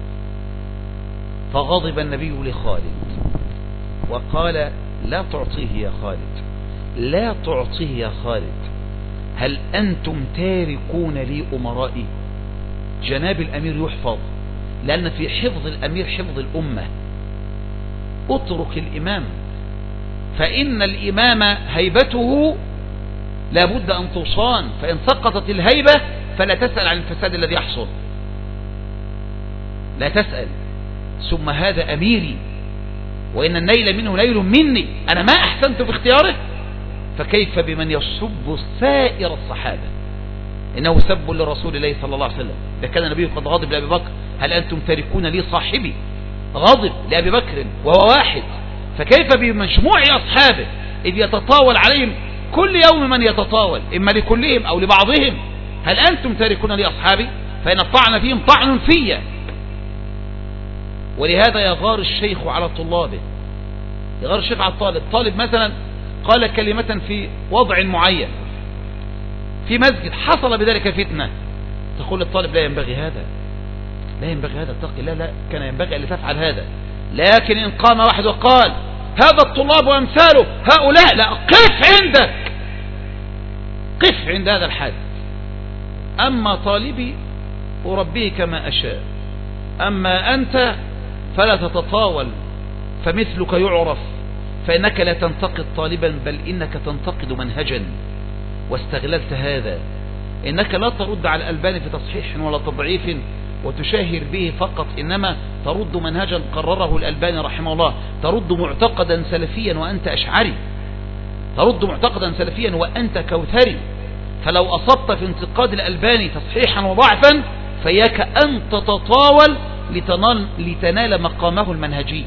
فغضب النبي لخالد وقال: لا تعطيه يا خالد، لا تعطيه يا خالد. هل أنتم تاركون لي أمرائي؟ جناب الأمير يحفظ، لأن في حفظ الأمير حفظ الأمة. اترك الإمام، فإن الإمام هيبته لابد أن تصان، فإن سقطت الهيبة فلا تسأل عن الفساد الذي يحصل، لا تسأل. ثم هذا أميري وإن النيل منه نيل مني، أنا ما أحسنت باختياره، فكيف بمن يصب سائر الصحابة؟ إنه سب لرسول الله صلى الله عليه وسلم. ده كان النبي قد غضب لأبي بكر: هل أنتم تاركون لي صاحبي؟ غضب لأبي بكر وهو واحد، فكيف بمجموع أصحابه إذ يتطاول عليهم كل يوم من يتطاول، إما لكلهم أو لبعضهم: هل أنتم تاركون لي أصحابي؟ فإن الطعن فيهم طعن فيا. ولهذا يغار الشيخ على طلابه، يغار الشيخ على الطالب. طالب مثلا قال كلمة في وضع معين في مسجد، حصل بذلك فتنة، تقول للطالب: لا ينبغي هذا، لا ينبغي هذا، اتقي الله، لا كان ينبغي أن تفعل هذا. لكن إن قام واحد وقال: هذا الطلاب وأمثاله هؤلاء، لا، قف عندك، قف عند هذا الحد. أما طالبي أربيه كما أشاء، أما أنت فلا تتطاول، فمثلك يعرف، فإنك لا تنتقد طالبا، بل إنك تنتقد منهجا، واستغللت هذا. إنك لا ترد على الألباني في تصحيح ولا تضعيف وتشاهر به فقط، إنما ترد منهجا قرره الألباني رحمه الله، ترد معتقدا سلفيا وأنت أشعري، ترد معتقدا سلفيا وأنت كوثري. فلو أصبت في انتقاد الألباني تصحيحا وضعفا فإياك أن تتطاول لتنال, لتنال مقامه المنهجي.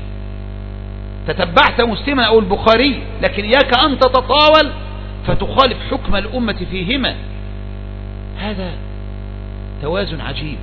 تتبعت مسلما أو البخاري، لكن إياك أن تتطاول فتخالف حكم الأمة فيهما. هذا توازن عجيب،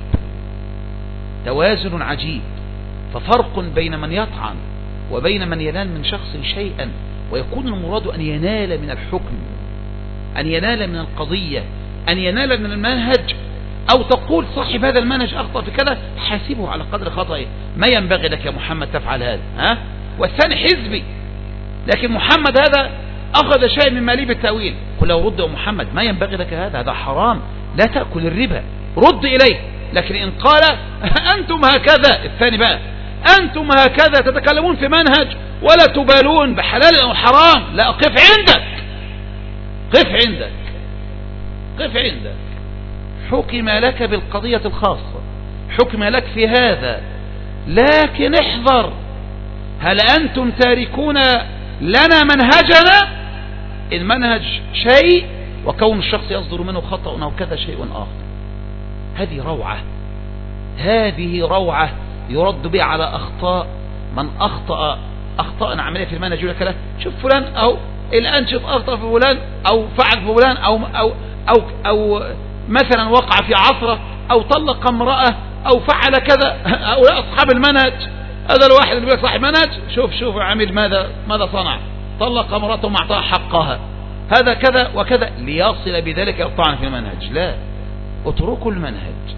توازن عجيب. ففرق بين من يطعن وبين من ينال من شخص شيئا، ويكون المراد أن ينال من الحكم، أن ينال من القضية، أن ينال من المنهج، أو تقول صاحب هذا المنهج أخطأ في كذا، حاسبه على قدر خطئه، ما ينبغي لك يا محمد تفعل هذا، ها؟ والثاني حزبي، لكن محمد هذا أخذ شيء من مالي بالتأويل، قل له: رد يا محمد، ما ينبغي لك هذا، هذا حرام، لا تأكل الربا، رد إليه. لكن إن قال: أنتم هكذا، الثاني بقى: أنتم هكذا تتكلمون في منهج ولا تبالون بحلال أو حرام، لا، قف عندك، قف عندك، قف عندك. حكم لك بالقضية الخاصة، حكم لك في هذا، لكن احذر، هل أنتم تاركون لنا منهجنا؟ المنهج شيء، وكون الشخص يصدر منه خطأ أو كذا شيء آخر. هذه روعة، هذه روعة يرد بها على أخطاء من أخطأ أخطاء عملية في المنهج. يقول لك: لا، شوف فلان أو الأنشط أخطأ في فلان، أو فعل في فلان، أو, أو, أو, أو مثلا وقع في عصرة، أو طلق امرأة، أو فعل كذا، هؤلاء أصحاب المنهج. هذا الواحد اللي بيقول صاحب منهج، شوف شوف عمل ماذا ماذا صنع، طلق امرأته وما أعطاها حقها، هذا كذا وكذا، ليصل بذلك الطعن في المنهج. لا، اتركوا المنهج.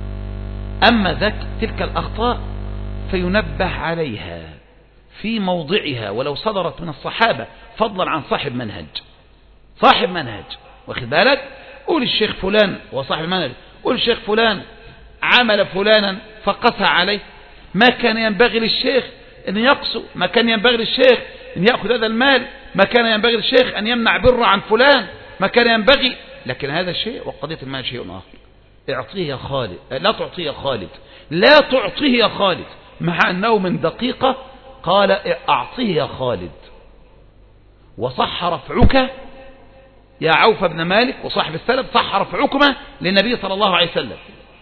أما ذاك تلك الأخطاء فينبه عليها في موضعها، ولو صدرت من الصحابة، فضلا عن صاحب منهج. صاحب منهج، واخد بالك؟ قول الشيخ فلان وصاحب المنهج، قول الشيخ فلان عمل فلانا فقسى عليه، ما كان ينبغي للشيخ أن يقسو، ما كان ينبغي للشيخ أن يأخذ هذا المال، ما كان ينبغي للشيخ أن يمنع بر عن فلان، ما كان ينبغي. لكن هذا شيء، وقضية المال شيء آخر. اعطيه يا خالد، لا تعطيه يا خالد، لا تعطيه يا خالد، مع أنه من دقيقة قال: أعطيه يا خالد. وصح رفعك يا عوف بن مالك وصاحب السلب، صح رفعكما للنبي صلى الله عليه وسلم،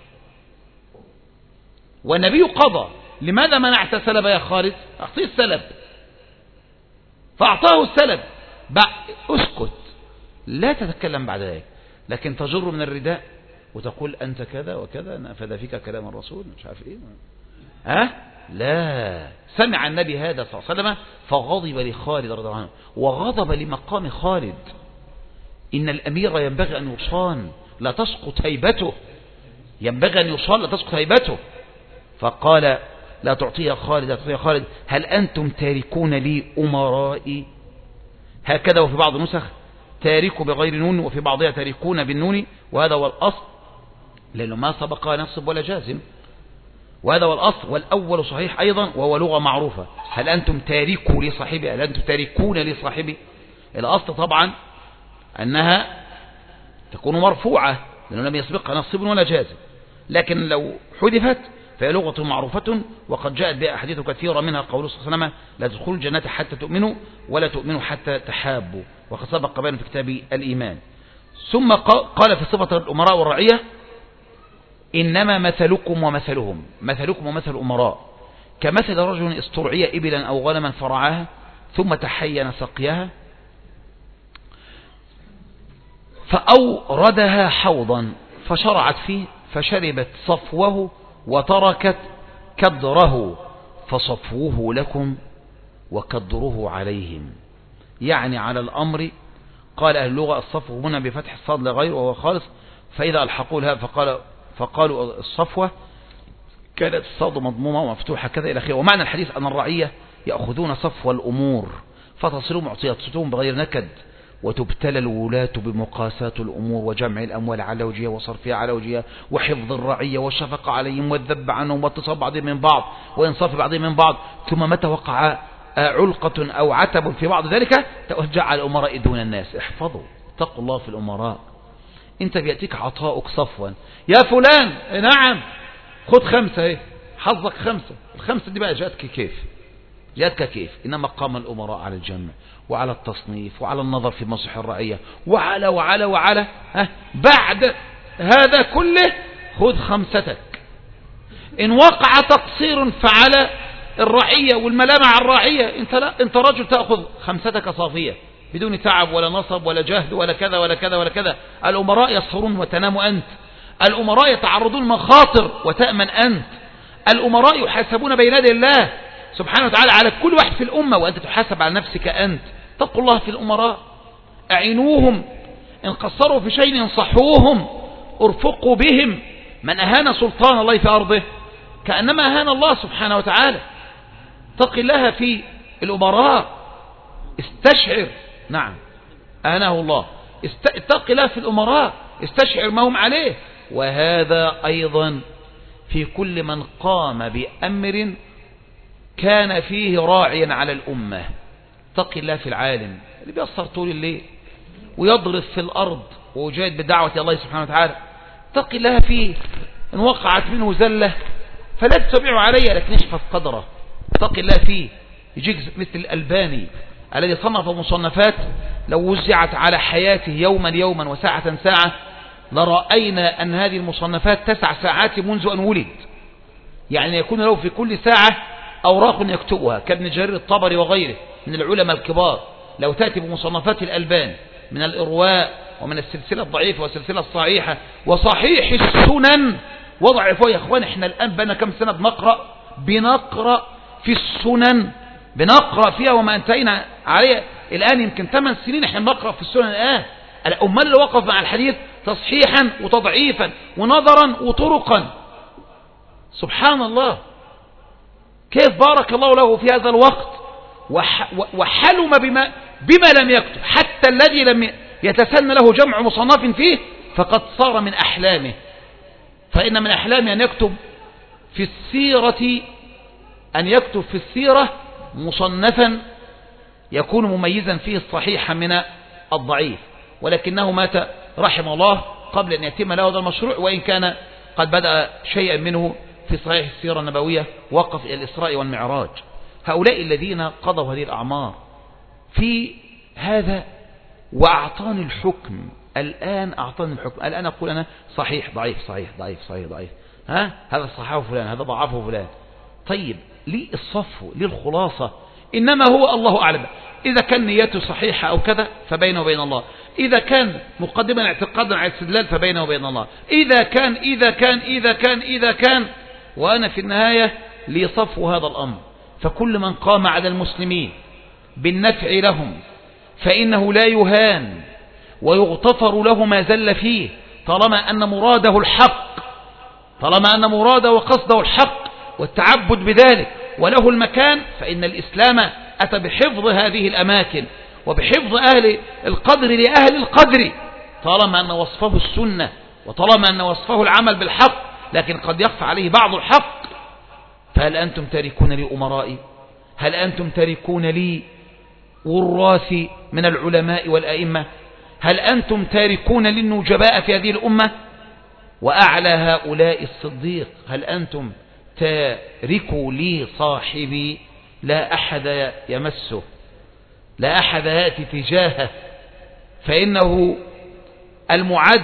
والنبي قضى: لماذا منعت سلب يا خالد؟ أعطيه السلب، فأعطاه السلب. اسكت، لا تتكلم بعد ذلك، لكن تجر من الرداء وتقول: أنت كذا وكذا، نفذ فيك كلام الرسول، مش عارف إيه، ها؟ لا، سمع النبي هذا صلى الله عليه وسلم فغضب لخالد رضي الله عنه، وغضب لمقام خالد. إن الأمير ينبغي أن يصان، لا تسقط هيبته، ينبغي أن يصان، لا تسقط هيبته. فقال: لا تعطيه خالد، لا تعطيه خالد، هل أنتم تاركون لي أمرائي؟ هكذا، وفي بعض النسخ تاركوا بغير نون، وفي بعضها تاركون بالنون، وهذا هو الأصل، لأنه ما سبق نصب ولا جازم، وهذا هو الأصل. والأول صحيح أيضا، وهو لغة معروفة: هل أنتم تاركوا لي صاحبي، هل أنتم تاركون لي صاحبي. الأصل طبعا أنها تكون مرفوعة، لأنه لم يسبقها نصب ولا جازم، لكن لو حذفت فهي لغة معروفة، وقد جاءت بها أحاديث كثيرة، منها قوله صلى الله عليه وسلم: لا تدخلوا الجنة حتى تؤمنوا، ولا تؤمنوا حتى تحابوا، وقد سبق بيان في كتاب الإيمان. ثم قال في صفة الأمراء والرعية إنما مثلكم ومثلهم، مثلكم ومثل الأمراء كمثل رجل استرعي إبلا أو غنما فرعاها ثم تحين سقيها فأوردها حوضا فشرعت فيه فشربت صفوه وتركت كدره فصفوه لكم وكدره عليهم. يعني على الأمر قال أهل اللغة الصفو هنا بفتح الصاد لغير وهو خالص، فإذا ألحقوا لها فقال فقالوا الصفوة كانت الصاد مضمومة ومفتوحة كذا إلى آخره. ومعنى الحديث أن الرعية يأخذون صفو الأمور فتصل معطياتهم بغير نكد، وتبتلى الولاة بمقاسات الأمور وجمع الأموال على وجهها وصرفها على وجهها وحفظ الرعية والشفقة عليهم والذب عنهم واتصال بعضهم من بعض وإنصاف بعضهم من بعض. ثم متى وقع علقة أو عتب في بعض ذلك توجع على الأمراء دون الناس. احفظوا اتقوا الله في الأمراء. انت بيأتيك عطاؤك صفوا يا فلان نعم خد خمسة ايه حظك خمسة، الخمسة دي بقى جاتك كيف جاتك كيف. إنما قام الأمراء على الجمع وعلى التصنيف وعلى النظر في مصلح الرعية وعلى وعلى وعلى ها بعد هذا كله خذ خمستك. إن وقع تقصير فعلى الرعية والملامة على الرعية انت, لا انت رجل تأخذ خمستك صافية بدون تعب ولا نصب ولا جهد ولا كذا ولا كذا ولا كذا. الأمراء يسهرون وتنام أنت، الأمراء يتعرضون مخاطر وتأمن أنت، الأمراء يحاسبون بين يدي الله سبحانه وتعالى على كل واحد في الأمة وأنت تحاسب على نفسك أنت. اتقوا الله في الأمراء، أعينوهم، إن قصروا في شيء انصحوهم، ارفقوا بهم. من أهان سلطان الله في أرضه كأنما أهان الله سبحانه وتعالى. اتق الله في الأمراء، استشعر نعم أهانه الله، اتق الله في الأمراء، استشعر ما هم عليه. وهذا أيضا في كل من قام بأمر كان فيه راعيا على الأمة. اتق الله في العالم اللي بيصر طول الليل ويضرب في الأرض ويجاهد بدعوة الله سبحانه وتعالى. اتق الله فيه، إن وقعت منه زلة فلا تتبعه عليه لكن اشفظ قدره. اتق الله فيه. يجيك مثل الألباني الذي صنف مصنفات لو وزعت على حياته يوما يوما وساعة ساعة لرأينا أن هذه المصنفات تسع ساعات منذ أن ولد. يعني يكون له في كل ساعة أوراق يكتبها كابن جرير الطبري وغيره من العلماء الكبار. لو تأتي بمصنفات الألبان من الإرواء ومن السلسلة الضعيفة والسلسلة الصحيحة وصحيح السنن وضعفوا. يا أخوان احنا الآن بنا كم سنة بنقرأ بنقرأ في السنن، بنقرأ فيها وما انتهينا عليه الآن يمكن ثمان سنين احنا بنقرأ في السنن الآن. الأمال اللي وقف مع الحديث تصحيحا وتضعيفا ونظرا وطرقا. سبحان الله كيف بارك الله له في هذا الوقت وحلم بما, بما لم يكتب. حتى الذي لم يتسنى له جمع مصنف فيه فقد صار من أحلامه. فإن من أحلامه أن يكتب في السيرة أن يكتب في السيرة مصنفا يكون مميزا فيه الصحيح من الضعيف، ولكنه مات رحمه الله قبل أن يتم له هذا المشروع، وإن كان قد بدأ شيئا منه في صحيح السيرة النبوية وقف إلى الإسراء والمعراج. هؤلاء الذين قضوا هذه الأعمار في هذا وأعطاني الحكم الآن أعطاني الحكم الآن أقول أنا صحيح ضعيف صحيح ضعيف صحيح ضعيف ها هذا صححه فلان هذا ضعفه فلان. طيب ليه الصفو ليه الخلاصة؟ إنما هو الله أعلم. إذا كان نيته صحيحة أو كذا فبينه وبين الله، إذا كان مقدما اعتقادا على الاستدلال فبينه وبين الله، إذا كان إذا كان إذا كان إذا كان وأنا في النهاية لصفو هذا الأمر. فكل من قام على المسلمين بالنفع لهم فإنه لا يهان ويغتفر له ما زل فيه طالما أن مراده الحق، طالما أن مراده وقصده الحق والتعبد بذلك وله المكان. فإن الإسلام أتى بحفظ هذه الأماكن وبحفظ أهل القدر لأهل القدر طالما أن وصفه السنة وطالما أن وصفه العمل بالحق، لكن قد يخفى عليه بعض الحق. فهل أنتم تاركون لي أمرائي؟ هل أنتم تاركون لي وراثي من العلماء والأئمة؟ هل أنتم تاركون للنجباء في هذه الأمة؟ وأعلى هؤلاء الصديق هل أنتم تاركوا لي صاحبي لا أحد يمسه لا أحد يأتي تجاهه، فإنه المعد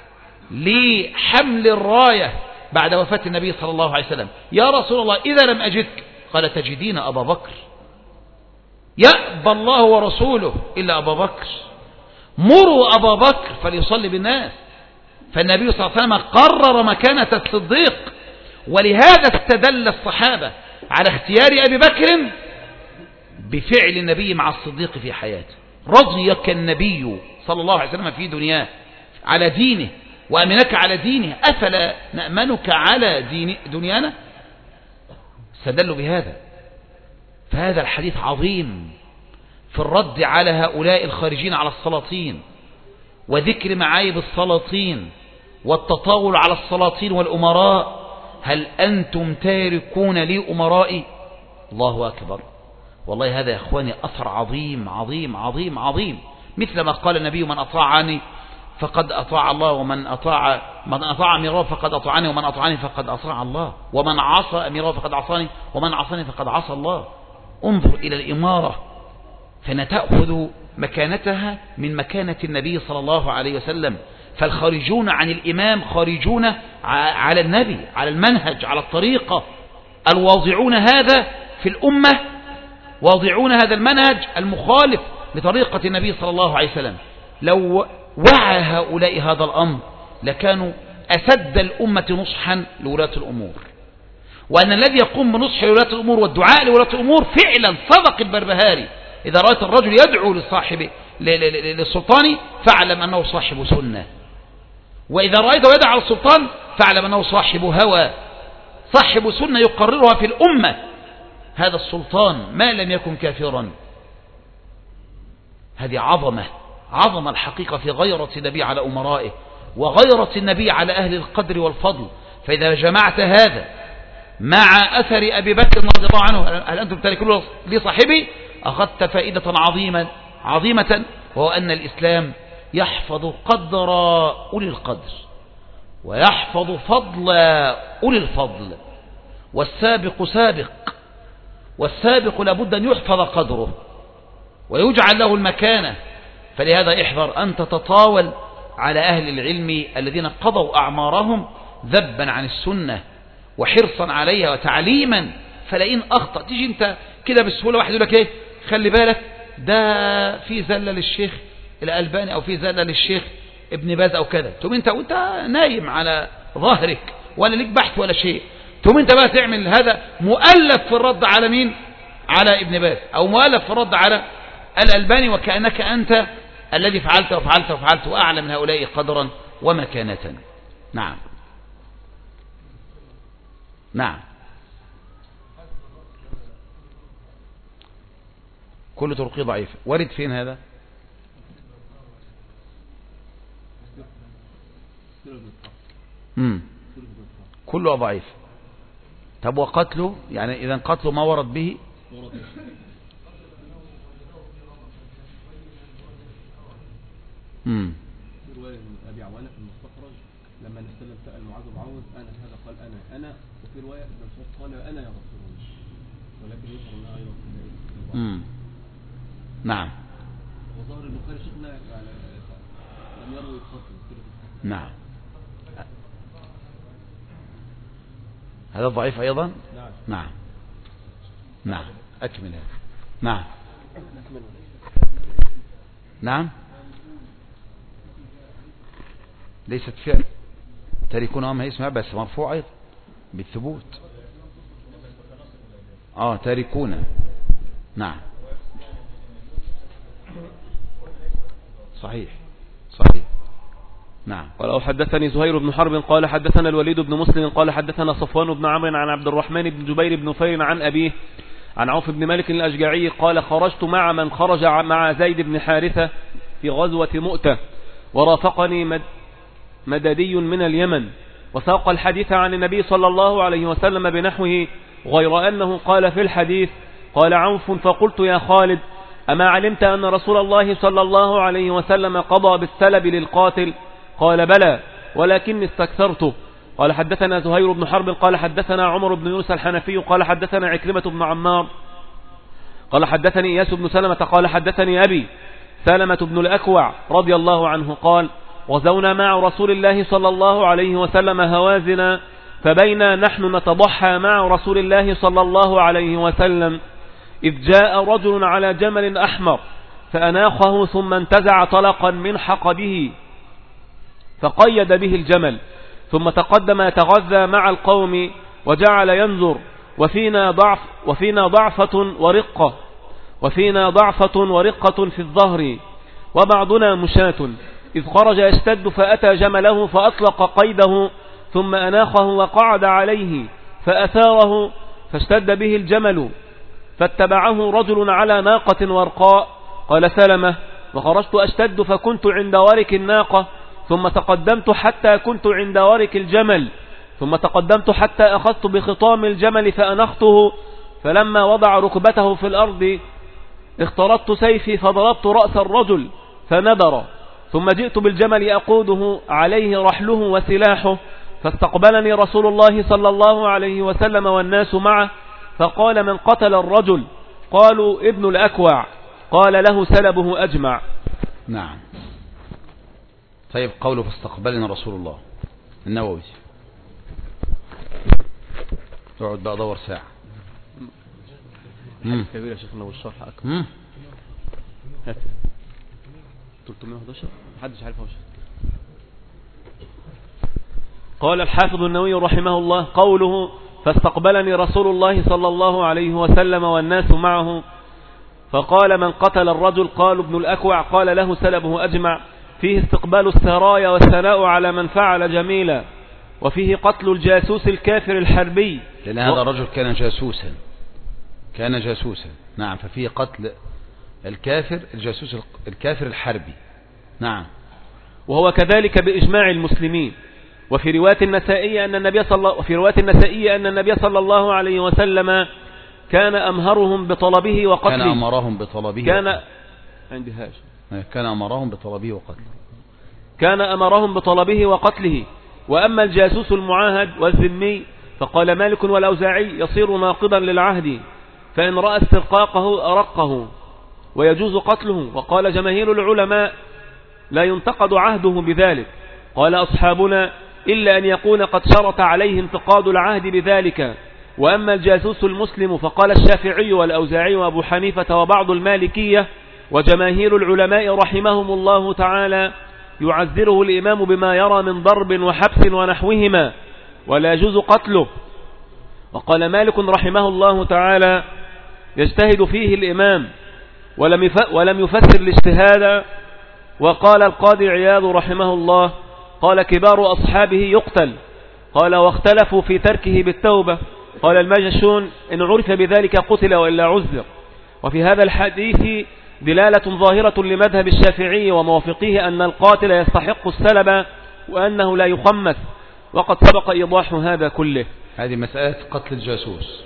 لحمل الراية بعد وفاة النبي صلى الله عليه وسلم. يا رسول الله إذا لم أجدك، قال تجدين أبا بكر، يأبى الله ورسوله إلا أبا بكر، مروا أبا بكر فليصلي بالناس. فالنبي صلى الله عليه وسلم قرر مكانة الصديق، ولهذا استدل الصحابة على اختيار أبي بكر بفعل النبي مع الصديق في حياته. رضيك النبي صلى الله عليه وسلم في دنياه على دينه وأمنك على دينه، أفلا نأمنك على دين دنيانا؟ استدلوا بهذا. فهذا الحديث عظيم في الرد على هؤلاء الخارجين على السلاطين، وذكر معايب السلاطين والتطاول على السلاطين والأمراء. هل أنتم تاركون لي أمرائي؟ الله أكبر. والله هذا يا أخواني أثر عظيم عظيم عظيم عظيم، مثل ما قال النبي من أطاعني فقد أطاع الله، ومن أطاع من أطاع أميره فقد أطاعني، ومن أطاعني فقد أطاع الله، ومن عصى أميره فقد عصاني، ومن عصاني فقد عصى الله. انظر إلى الإمارة فنتأخذ مكانتها من مكانة النبي صلى الله عليه وسلم. فالخارجون عن الإمام خارجون على النبي، على المنهج، على الطريقة. الواضعون هذا في الأمة واضعون هذا المنهج المخالف لطريقة النبي صلى الله عليه وسلم. لو وعى هؤلاء هذا الأمر لكانوا أسد الأمة نصحا لولاة الأمور. وأن الذي يقوم بنصح لولاة الأمور والدعاء لولاة الأمور فعلا صدق البربهاري. إذا رأيت الرجل يدعو للصاحب للسلطان فاعلم أنه صاحب سنة، وإذا رأيته يدعو على السلطان فاعلم أنه صاحب هوى، صاحب سنة يقررها في الأمة هذا السلطان ما لم يكن كافرا. هذه عظمة عظمة الحقيقة في غيرة النبي على أمرائه وغيرة النبي على أهل القدر والفضل. فإذا جمعت هذا مع أثر أبي بكر رضي الله عنه هل أنتم تاركون لي صاحبي، أخذت فائدة عظيمة عظيمة، وهو أن الإسلام يحفظ قدر أولي القدر ويحفظ فضل أولي الفضل، والسابق سابق، والسابق لابد أن يحفظ قدره ويجعل له المكانة. فلهذا احذر أن تتطاول على أهل العلم الذين قضوا أعمارهم ذبا عن السنة وحرصا عليها وتعليما. فلئن أخطأ تيجي أنت كده بسهولة واحد يقول لك إيه، خلي بالك ده في زلة للشيخ الألباني أو في زلة للشيخ ابن باز أو كذا، ثم أنت وأنت نايم على ظهرك ولا ليك بحث ولا شيء، ثم أنت بقى تعمل هذا مؤلف في الرد على مين؟ على ابن باز، أو مؤلف في الرد على الألباني، وكأنك أنت الذي فعلت وفعلت وفعلت وأعلى من هؤلاء قدرا ومكانة. نعم نعم كل طرقه ضعيفة. ورد فين هذا؟ امم كله ضعيف. طب وقتله يعني إذا قتله ما ورد به؟ امم رواية أبي عوانة في المستخرج لما نستلم سأل معاذ ومعوذ أنا هذا قال أنا أنا وفي رواية ابن مسعود قال أنا يا رسول الله، ولكن يظهر أنها أيضا امم نعم. وظهر البخاري شيخنا يعني لم يروي القتل. نعم هذا ضعيف أيضا. نعم نعم نعم أكمل هذا. نعم نعم ليست فعل تاركون هم هي اسمها بس مرفوع أيضا بالثبوت. آه تاركون. نعم صحيح صحيح. نعم. ولو حدثني زهير بن حرب قال حدثنا الوليد بن مسلم قال حدثنا صفوان بن عمرو عن عبد الرحمن بن جبير بن نفير عن أبيه عن عوف بن مالك الأشجعي قال خرجت مع من خرج مع زيد بن حارثة في غزوة مؤتة، ورافقني مد مددي من اليمن، وساق الحديث عن النبي صلى الله عليه وسلم بنحوه، غير أنه قال في الحديث قال عوف فقلت يا خالد أما علمت أن رسول الله صلى الله عليه وسلم قضى بالسلب للقاتل؟ قال بلى ولكني استكثرته. قال حدثنا زهير بن حرب قال حدثنا عمر بن يونس الحنفي قال حدثنا عكرمة بن عمار قال حدثني إياس بن سلمة قال حدثني أبي سلمة بن الأكوع رضي الله عنه قال غزونا مع رسول الله صلى الله عليه وسلم هوازنا، فبينا نحن نتضحى مع رسول الله صلى الله عليه وسلم إذ جاء رجل على جمل أحمر فأناخه ثم انتزع طلقا من حقبه فقيد به الجمل، ثم تقدم يتغذى مع القوم وجعل ينظر، وفينا ضعف وفينا ضعفة ورقة وفينا ضعفة ورقة في الظهر وبعضنا مشاة، إذ خرج يشتد فأتى جمله فأطلق قيده ثم أناخه وقعد عليه فأثاره فاشتد به الجمل، فاتبعه رجل على ناقة ورقاء. قال سلمة: وخرجت أشتد فكنت عند ورك الناقة، ثم تقدمت حتى كنت عند ورك الجمل، ثم تقدمت حتى أخذت بخطام الجمل فأنخته، فلما وضع ركبته في الأرض اخترطت سيفي فضربت رأس الرجل فندر، ثم جئت بالجمل أقوده عليه رحله وسلاحه، فاستقبلني رسول الله صلى الله عليه وسلم والناس معه، فقال: من قتل الرجل؟ قالوا: ابن الأكوع. قال: له سلبه أجمع. نعم. طيب، قوله فاستقبلنا رسول الله النووي، تقعد بقى دور ساعة كبير يا شيخنا والشرح أكبر. هات ثلاثمائة وأحد عشر محدش عارف وش. قال الحافظ النووي رحمه الله: قوله فاستقبلني رسول الله صلى الله عليه وسلم والناس معه، فقال: من قتل الرجل؟ قالوا: ابن الأكوع. قال: له سلبه أجمع. فيه استقبال السرايا والثناء على من فعل جميلا، وفيه قتل الجاسوس الكافر الحربي، لأن هذا الرجل كان جاسوسا كان جاسوسا نعم، ففيه قتل الكافر الجاسوس الكافر الحربي. نعم. وهو كذلك بإجماع المسلمين. وفي رواية النسائية أن النبي صلى وفي رواية النسائية أن النبي صلى الله عليه وسلم كان أمهرهم بطلبه وقتله. كان أمرهم بطلبه كان عندي هاش كان أمرهم بطلبه وقتله كان أمرهم بطلبه وقتله. وأما الجاسوس المعاهد والذمي فقال مالك والأوزاعي: يصير ناقضا للعهد، فإن رأى استرقاقه أرقه ويجوز قتله. وقال جماهير العلماء: لا ينتقد عهده بذلك. قال أصحابنا: إلا أن يكون قد شرط عليه انتقاد العهد بذلك. وأما الجاسوس المسلم فقال الشافعي والأوزاعي وأبو حنيفة وبعض المالكية وجماهير العلماء رحمهم الله تعالى: يعذره الإمام بما يرى من ضرب وحبس ونحوهما، ولا يجوز قتله. وقال مالك رحمه الله تعالى: يجتهد فيه الإمام ولم يفسر الاجتهاد. وقال القاضي عياض رحمه الله: قال كبار أصحابه يقتل. قال: واختلفوا في تركه بالتوبة. قال المجشون: إن عرف بذلك قتل وإلا عذر. وفي هذا الحديث دلالة ظاهرة لمذهب الشافعي وموافقيه أن القاتل يستحق السلب وأنه لا يخمس، وقد سبق إيضاح هذا كله. هذه مسألة قتل الجاسوس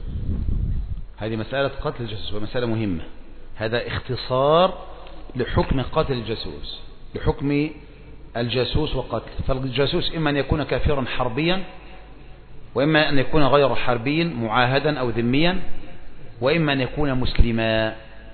هذه مسألة قتل الجاسوس ومسألة مهمة. هذا اختصار لحكم قتل الجاسوس، لحكم الجاسوس وقتل. فالجاسوس إما أن يكون كافرا حربيا، وإما أن يكون غير حربي معاهدا أو ذميا، وإما أن يكون مسلما.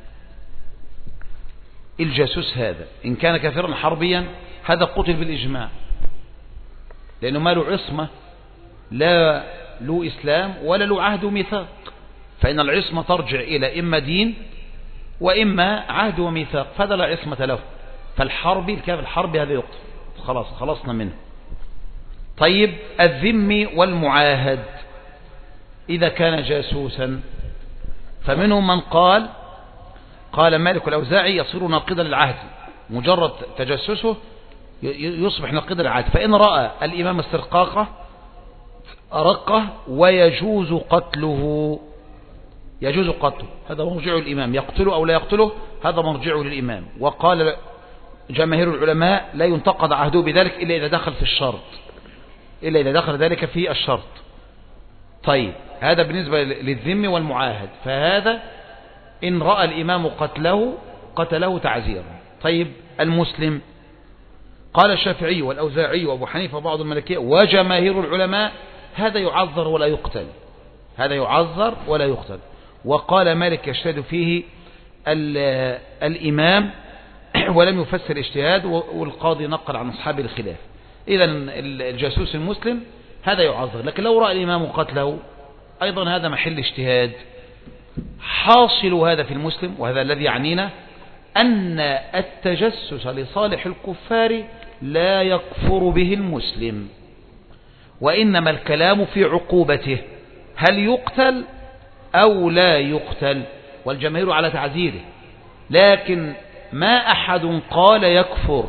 الجاسوس هذا إن كان كافرا حربيا هذا قتل بالإجماع، لأنه ما له عصمة، لا له إسلام ولا له عهد وميثاق، فإن العصمة ترجع إلى إما دين وإما عهد وميثاق، فهذا لا عصمة له. فالحربي الكافر الحربي هذا يقتل، خلاص خلصنا منه. طيب، الذمي والمعاهد إذا كان جاسوسا فمنهم من قال قال مالك الأوزاعي: يصير ناقضا للعهد، مجرد تجسسه يصبح ناقضا للعهد. فإن رأى الإمام استرقاقه أرقه ويجوز قتله يجوز قتله هذا مرجع الإمام، يقتله أو لا يقتله هذا مرجع للإمام. وقال جماهير العلماء: لا ينتقد عهده بذلك إلا إذا دخل في الشرط إلا إذا دخل ذلك في الشرط. طيب، هذا بالنسبة للذم والمعاهد، فهذا إن رأى الإمام قتله قتله تعزيرا. طيب، المسلم قال الشافعي والأوزاعي وأبو حنيفة وبعض المالكية وجماهير العلماء: هذا يعذر ولا يقتل هذا يعذر ولا يقتل. وقال مالك: يجتهد فيه الإمام ولم يفسر اجتهاد، والقاضي نقل عن أصحاب الخلاف. إذا الجاسوس المسلم هذا يعذر، لكن لو رأى الإمام قتله أيضا هذا محل اجتهاد. حاصل هذا في المسلم، وهذا الذي يعنينا، أن التجسس لصالح الكفار لا يكفر به المسلم، وإنما الكلام في عقوبته، هل يقتل أو لا يقتل، والجماهير على تعزيره. لكن ما أحد قال يكفر،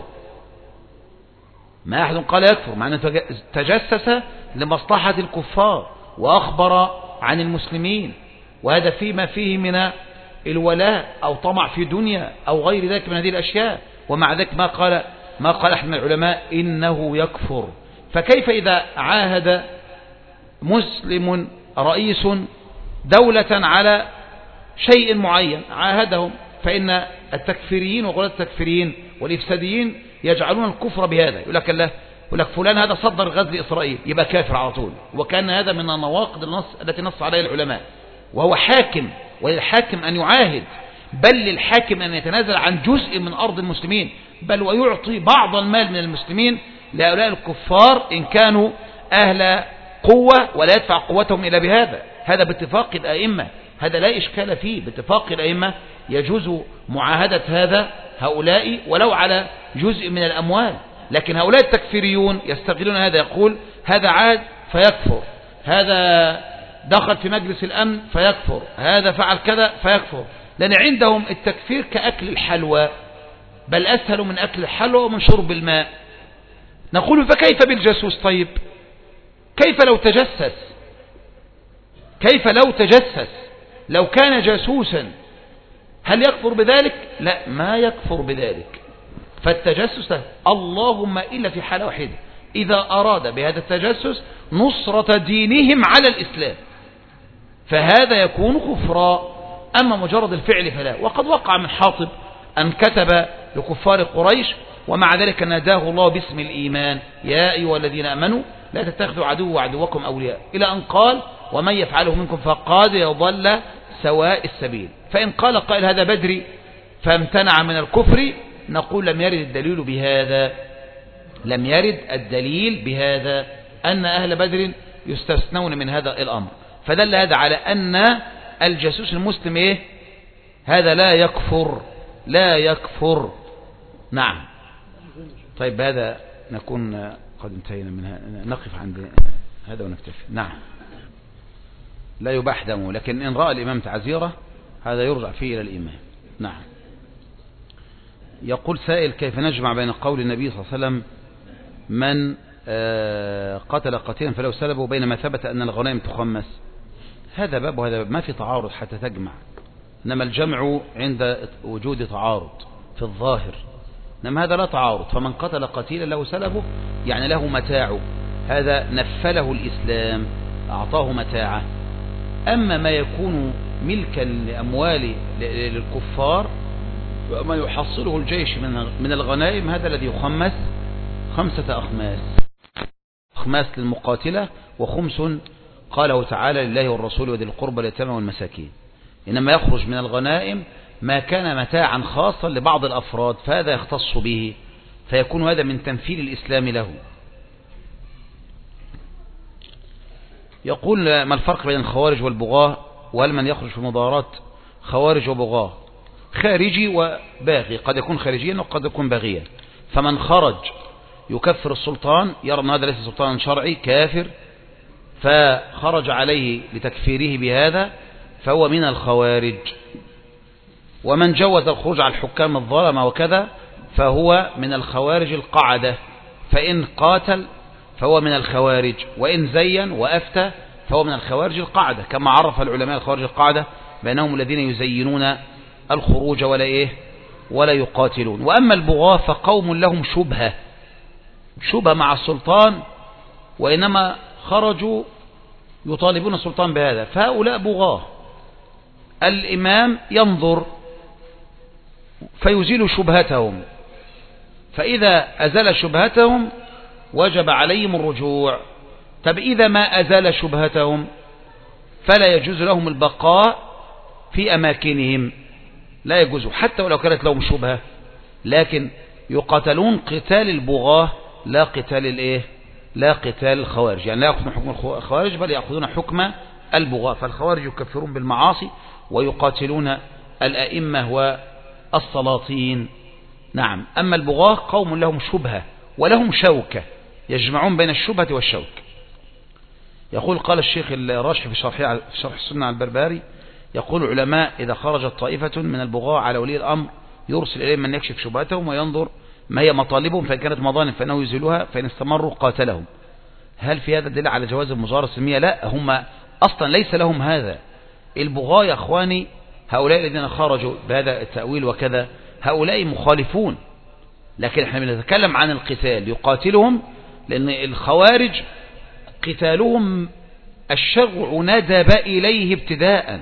ما أحد قال يكفر، مع أنه تجسس لمصلحة الكفار وأخبر عن المسلمين، وهذا فيما فيه من الولاء أو طمع في دنيا أو غير ذلك من هذه الأشياء، ومع ذلك ما قال ما قال أحد من العلماء إنه يكفر. فكيف إذا عاهد مسلم رئيس دولة على شيء معين، عاهدهم، فإن التكفيريين وغلاة التكفيريين والإفساديين يجعلون الكفر بهذا، يقول لك الله، يقول لك فلان هذا صدر غزو إسرائيل يبقى كافر على طول، وكان هذا من النواقض النص التي نص عليها العلماء. وهو حاكم، وللحاكم أن يعاهد، بل للحاكم أن يتنازل عن جزء من أرض المسلمين، بل ويعطي بعض المال من المسلمين لهؤلاء الكفار إن كانوا أهل قوة، ولا يدفع قوتهم إلا بهذا. هذا باتفاق الأئمة، هذا لا إشكال فيه، باتفاق الأئمة يجوز معاهدة هذا هؤلاء ولو على جزء من الأموال. لكن هؤلاء التكفيريون يستغلون هذا، يقول هذا عاد فيكفر، هذا دخل في مجلس الأمن فيكفر، هذا فعل كذا فيكفر، لأن عندهم التكفير كأكل الحلوى، بل أسهل من أكل الحلوى ومن شرب الماء. نقول فكيف بالجاسوس؟ طيب كيف لو تجسس؟ كيف لو تجسس؟ لو كان جاسوسا هل يكفر بذلك؟ لا، ما يكفر بذلك. فالتجسس اللهم إلا في حالة واحدة، إذا أراد بهذا التجسس نصرة دينهم على الإسلام، فهذا يكون كفرا. أما مجرد الفعل فلا. وقد وقع من حاطب أن كتب لكفار قريش ومع ذلك ناداه الله باسم الإيمان، يا أيها الذين آمنوا لا تتخذوا عدو وعدوكم أولياء، إلى أن قال ومن يفعله منكم فقد يضل سواء السبيل. فإن قال قائل هذا بدري فامتنع من الكفر، نقول لم يرد الدليل بهذا، لم يرد الدليل بهذا أن أهل بدر يستثنون من هذا الأمر. فدل هذا على أن الجاسوس المسلم إيه؟ هذا لا يكفر، لا يكفر. نعم. طيب هذا نكون قد انتهينا منها، نقف عند هذا ونكتفي. نعم. لا يباح دمه، لكن إن رأى الإمام تعزيره هذا يرجع فيه إلى الإمام. نعم. يقول سائل كيف نجمع بين قول النبي صلى الله عليه وسلم من قتل قتيلا فلو سلبه بينما ثبت أن الغنائم تخمس؟ هذا باب وهذا باب، ما في تعارض حتى تجمع، إنما الجمع عند وجود تعارض في الظاهر، إنما هذا لا تعارض. فمن قتل قتيلا له سلبه يعني له متاعه، هذا نفله الإسلام، أعطاه متاعه. أما ما يكون ملكا لأموال للكفار وما يحصله الجيش من الغنائم، هذا الذي يخمس خمسة أخماس، أخماس للمقاتلة وخمس قاله تعالى لله والرسول وذي القربى واليتامى والمساكين. إنما يخرج من الغنائم ما كان متاعا خاصا لبعض الأفراد، فهذا يختص به، فيكون هذا من تمثيل الإسلام له. يقول ما الفرق بين الخوارج والبغاة، وهل من يخرج في مظاهرات خوارج وبغاة؟ خارجي وباغي، قد يكون خارجيا وقد يكون باغيا. فمن خرج يكفر السلطان، يرى أن هذا ليس سلطانا شرعي، كافر، فخرج عليه لتكفيره بهذا فهو من الخوارج. ومن جوز الخروج على الحكام الظلمة وكذا فهو من الخوارج القعدة، فإن قاتل فهو من الخوارج، وإن زين وأفتى فهو من الخوارج القعدة، كما عرف العلماء الخوارج القعدة بأنهم الذين يزينون الخروج ولا إيه ولا يقاتلون. وأما البغاة فقوم لهم شبهة شبهة مع السلطان، وإنما خرجوا يطالبون السلطان بهذا، فهؤلاء بغاة. الإمام ينظر فيزيل شبهتهم، فإذا أزال شبهتهم وجب عليهم الرجوع. طب إذا ما أزال شبهتهم فلا يجوز لهم البقاء في أماكنهم، لا يجوز حتى ولو كانت لهم شبهة، لكن يقاتلون قتال البغاة لا قتال الايه لا قتال الخوارج، يعني لا يأخذون حكم الخوارج بل يأخذون حكم البغاة. فالخوارج يكفرون بالمعاصي ويقاتلون الأئمة والسلاطين. نعم. أما البغاة قوم لهم شبهة ولهم شوكة، يجمعون بين الشبهة والشوك. يقول قال الشيخ الراشح في شرح في شرح السنة على البربري، يقول العلماء إذا خرجت طائفة من البغاة على ولي الأمر يرسل إليهم من يكشف شبهتهم وينظر ما هي مطالبهم، فإن كانت مظالم فإنه يزيلها، فإن استمروا قاتلهم. هل في هذا دليل على جواز المظاهرة السلمية؟ لا، هم أصلا ليس لهم هذا. البغاة يا أخواني هؤلاء الذين خرجوا بهذا التأويل وكذا هؤلاء مخالفون، لكن احنا بنتكلم عن القتال يقاتلهم، لأن الخوارج قتالهم الشرع ندب إليه ابتداء،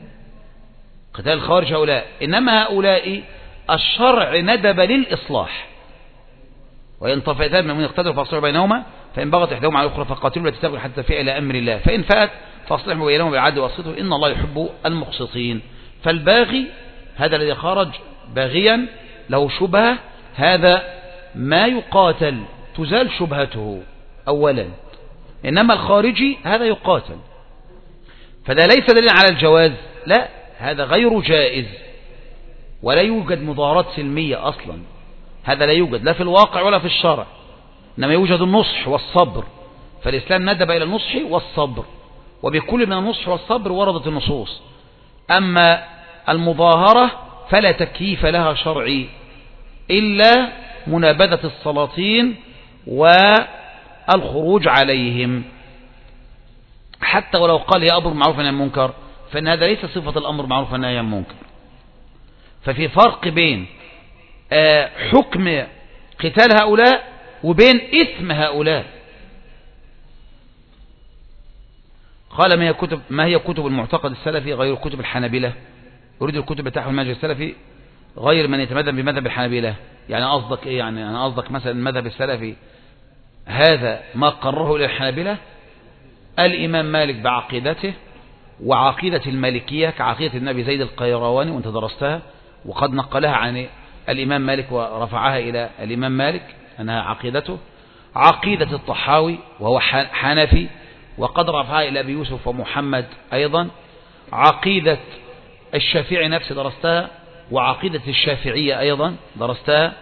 قتال الخوارج هؤلاء، إنما هؤلاء الشرع ندب للإصلاح. وإن طائفتان من يقتتلوا فاصلحوا بينهما فإن بغت إحداهما على الأخرى فقاتلوا التي تبغي حتى تفيء إلى أمر الله فإن فأت فاصلحوا بينهما بالعدل واقسطوا إن الله يحب المقسطين. فالباغي هذا الذي خرج باغيا له شبهة، هذا ما يقاتل تزال شبهته أولا، إنما الخارجي هذا يقاتل. فده ليس دليل على الجواز، لا، هذا غير جائز، ولا يوجد مظاهرات سلمية أصلا، هذا لا يوجد لا في الواقع ولا في الشرع، إنما يوجد النصح والصبر، فالإسلام ندب إلى النصح والصبر، وبكل من النصح والصبر وردت النصوص. أما المظاهرة فلا تكييف لها شرعي إلا منابذة السلاطين والخروج عليهم، حتى ولو قال يا أمر معروف ونهي عن المنكر، فإن هذا ليس صفة الأمر معروف ونهي عن المنكر. ففي فرق بين حكم قتال هؤلاء وبين إثم هؤلاء. قال ما هي كتب ما هي كتب المعتقد السلفي غير كتب الحنابلة؟ أريد الكتب بتاعه المنهج السلفي غير من يتمذهب بمذهب الحنابلة. يعني قصدك إيه؟ يعني أنا قصدك مثلا المذهب السلفي هذا ما قرره إلى الحنابلة؟ الإمام مالك بعقيدته وعقيدة المالكية كعقيدة النبي زيد القيرواني، وانت درستها وقد نقلها عن الإمام مالك ورفعها إلى الإمام مالك أنها عقيدته. عقيدة الطحاوي وهو حنفي وقد رفعها إلى أبي يوسف ومحمد أيضا. عقيدة الشافعي نفسه درستها، وعقيدة الشافعية أيضا درستها،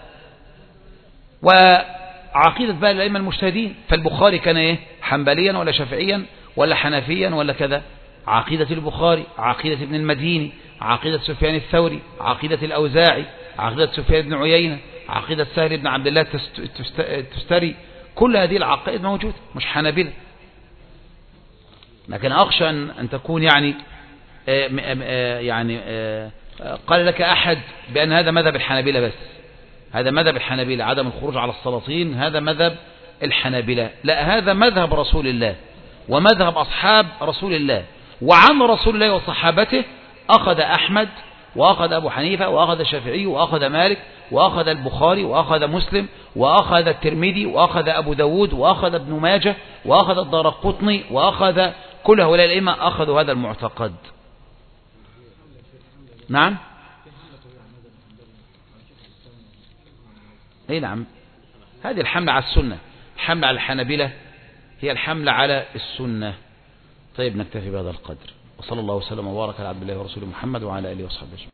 وعقيدة بقى الأئمة المجتهدين. فالبخاري كان إيه؟ حنبليا ولا شافعيا ولا حنفيا ولا كذا؟ عقيدة البخاري، عقيدة ابن المديني، عقيدة سفيان الثوري، عقيدة الأوزاعي، عقيدة سفيان بن عيينة، عقيدة سهل بن عبد الله التستري، كل هذه العقائد موجودة، مش حنابلة. لكن أخشى أن تكون يعني آآ آآ يعني آآ قال لك أحد بأن هذا مذهب الحنابلة، بس هذا مذهب الحنابلة عدم الخروج على السلاطين، هذا مذهب الحنابلة. لا، هذا مذهب رسول الله ومذهب أصحاب رسول الله، وعن رسول الله وصحابته أخذ أحمد وأخذ أبو حنيفة وأخذ الشافعي وأخذ مالك وأخذ البخاري وأخذ مسلم وأخذ الترمذي وأخذ أبو داود وأخذ ابن ماجه وأخذ الدارقطني وأخذ كل هؤلاء الأئمة، أخذوا هذا المعتقد. نعم، اي نعم، هذه الحملة على السنة، الحملة على الحنابلة هي الحملة على السنة. طيب نكتفي بهذا القدر، وصلى الله وسلم وبارك على عبد الله ورسوله محمد وعلى آله وصحبه.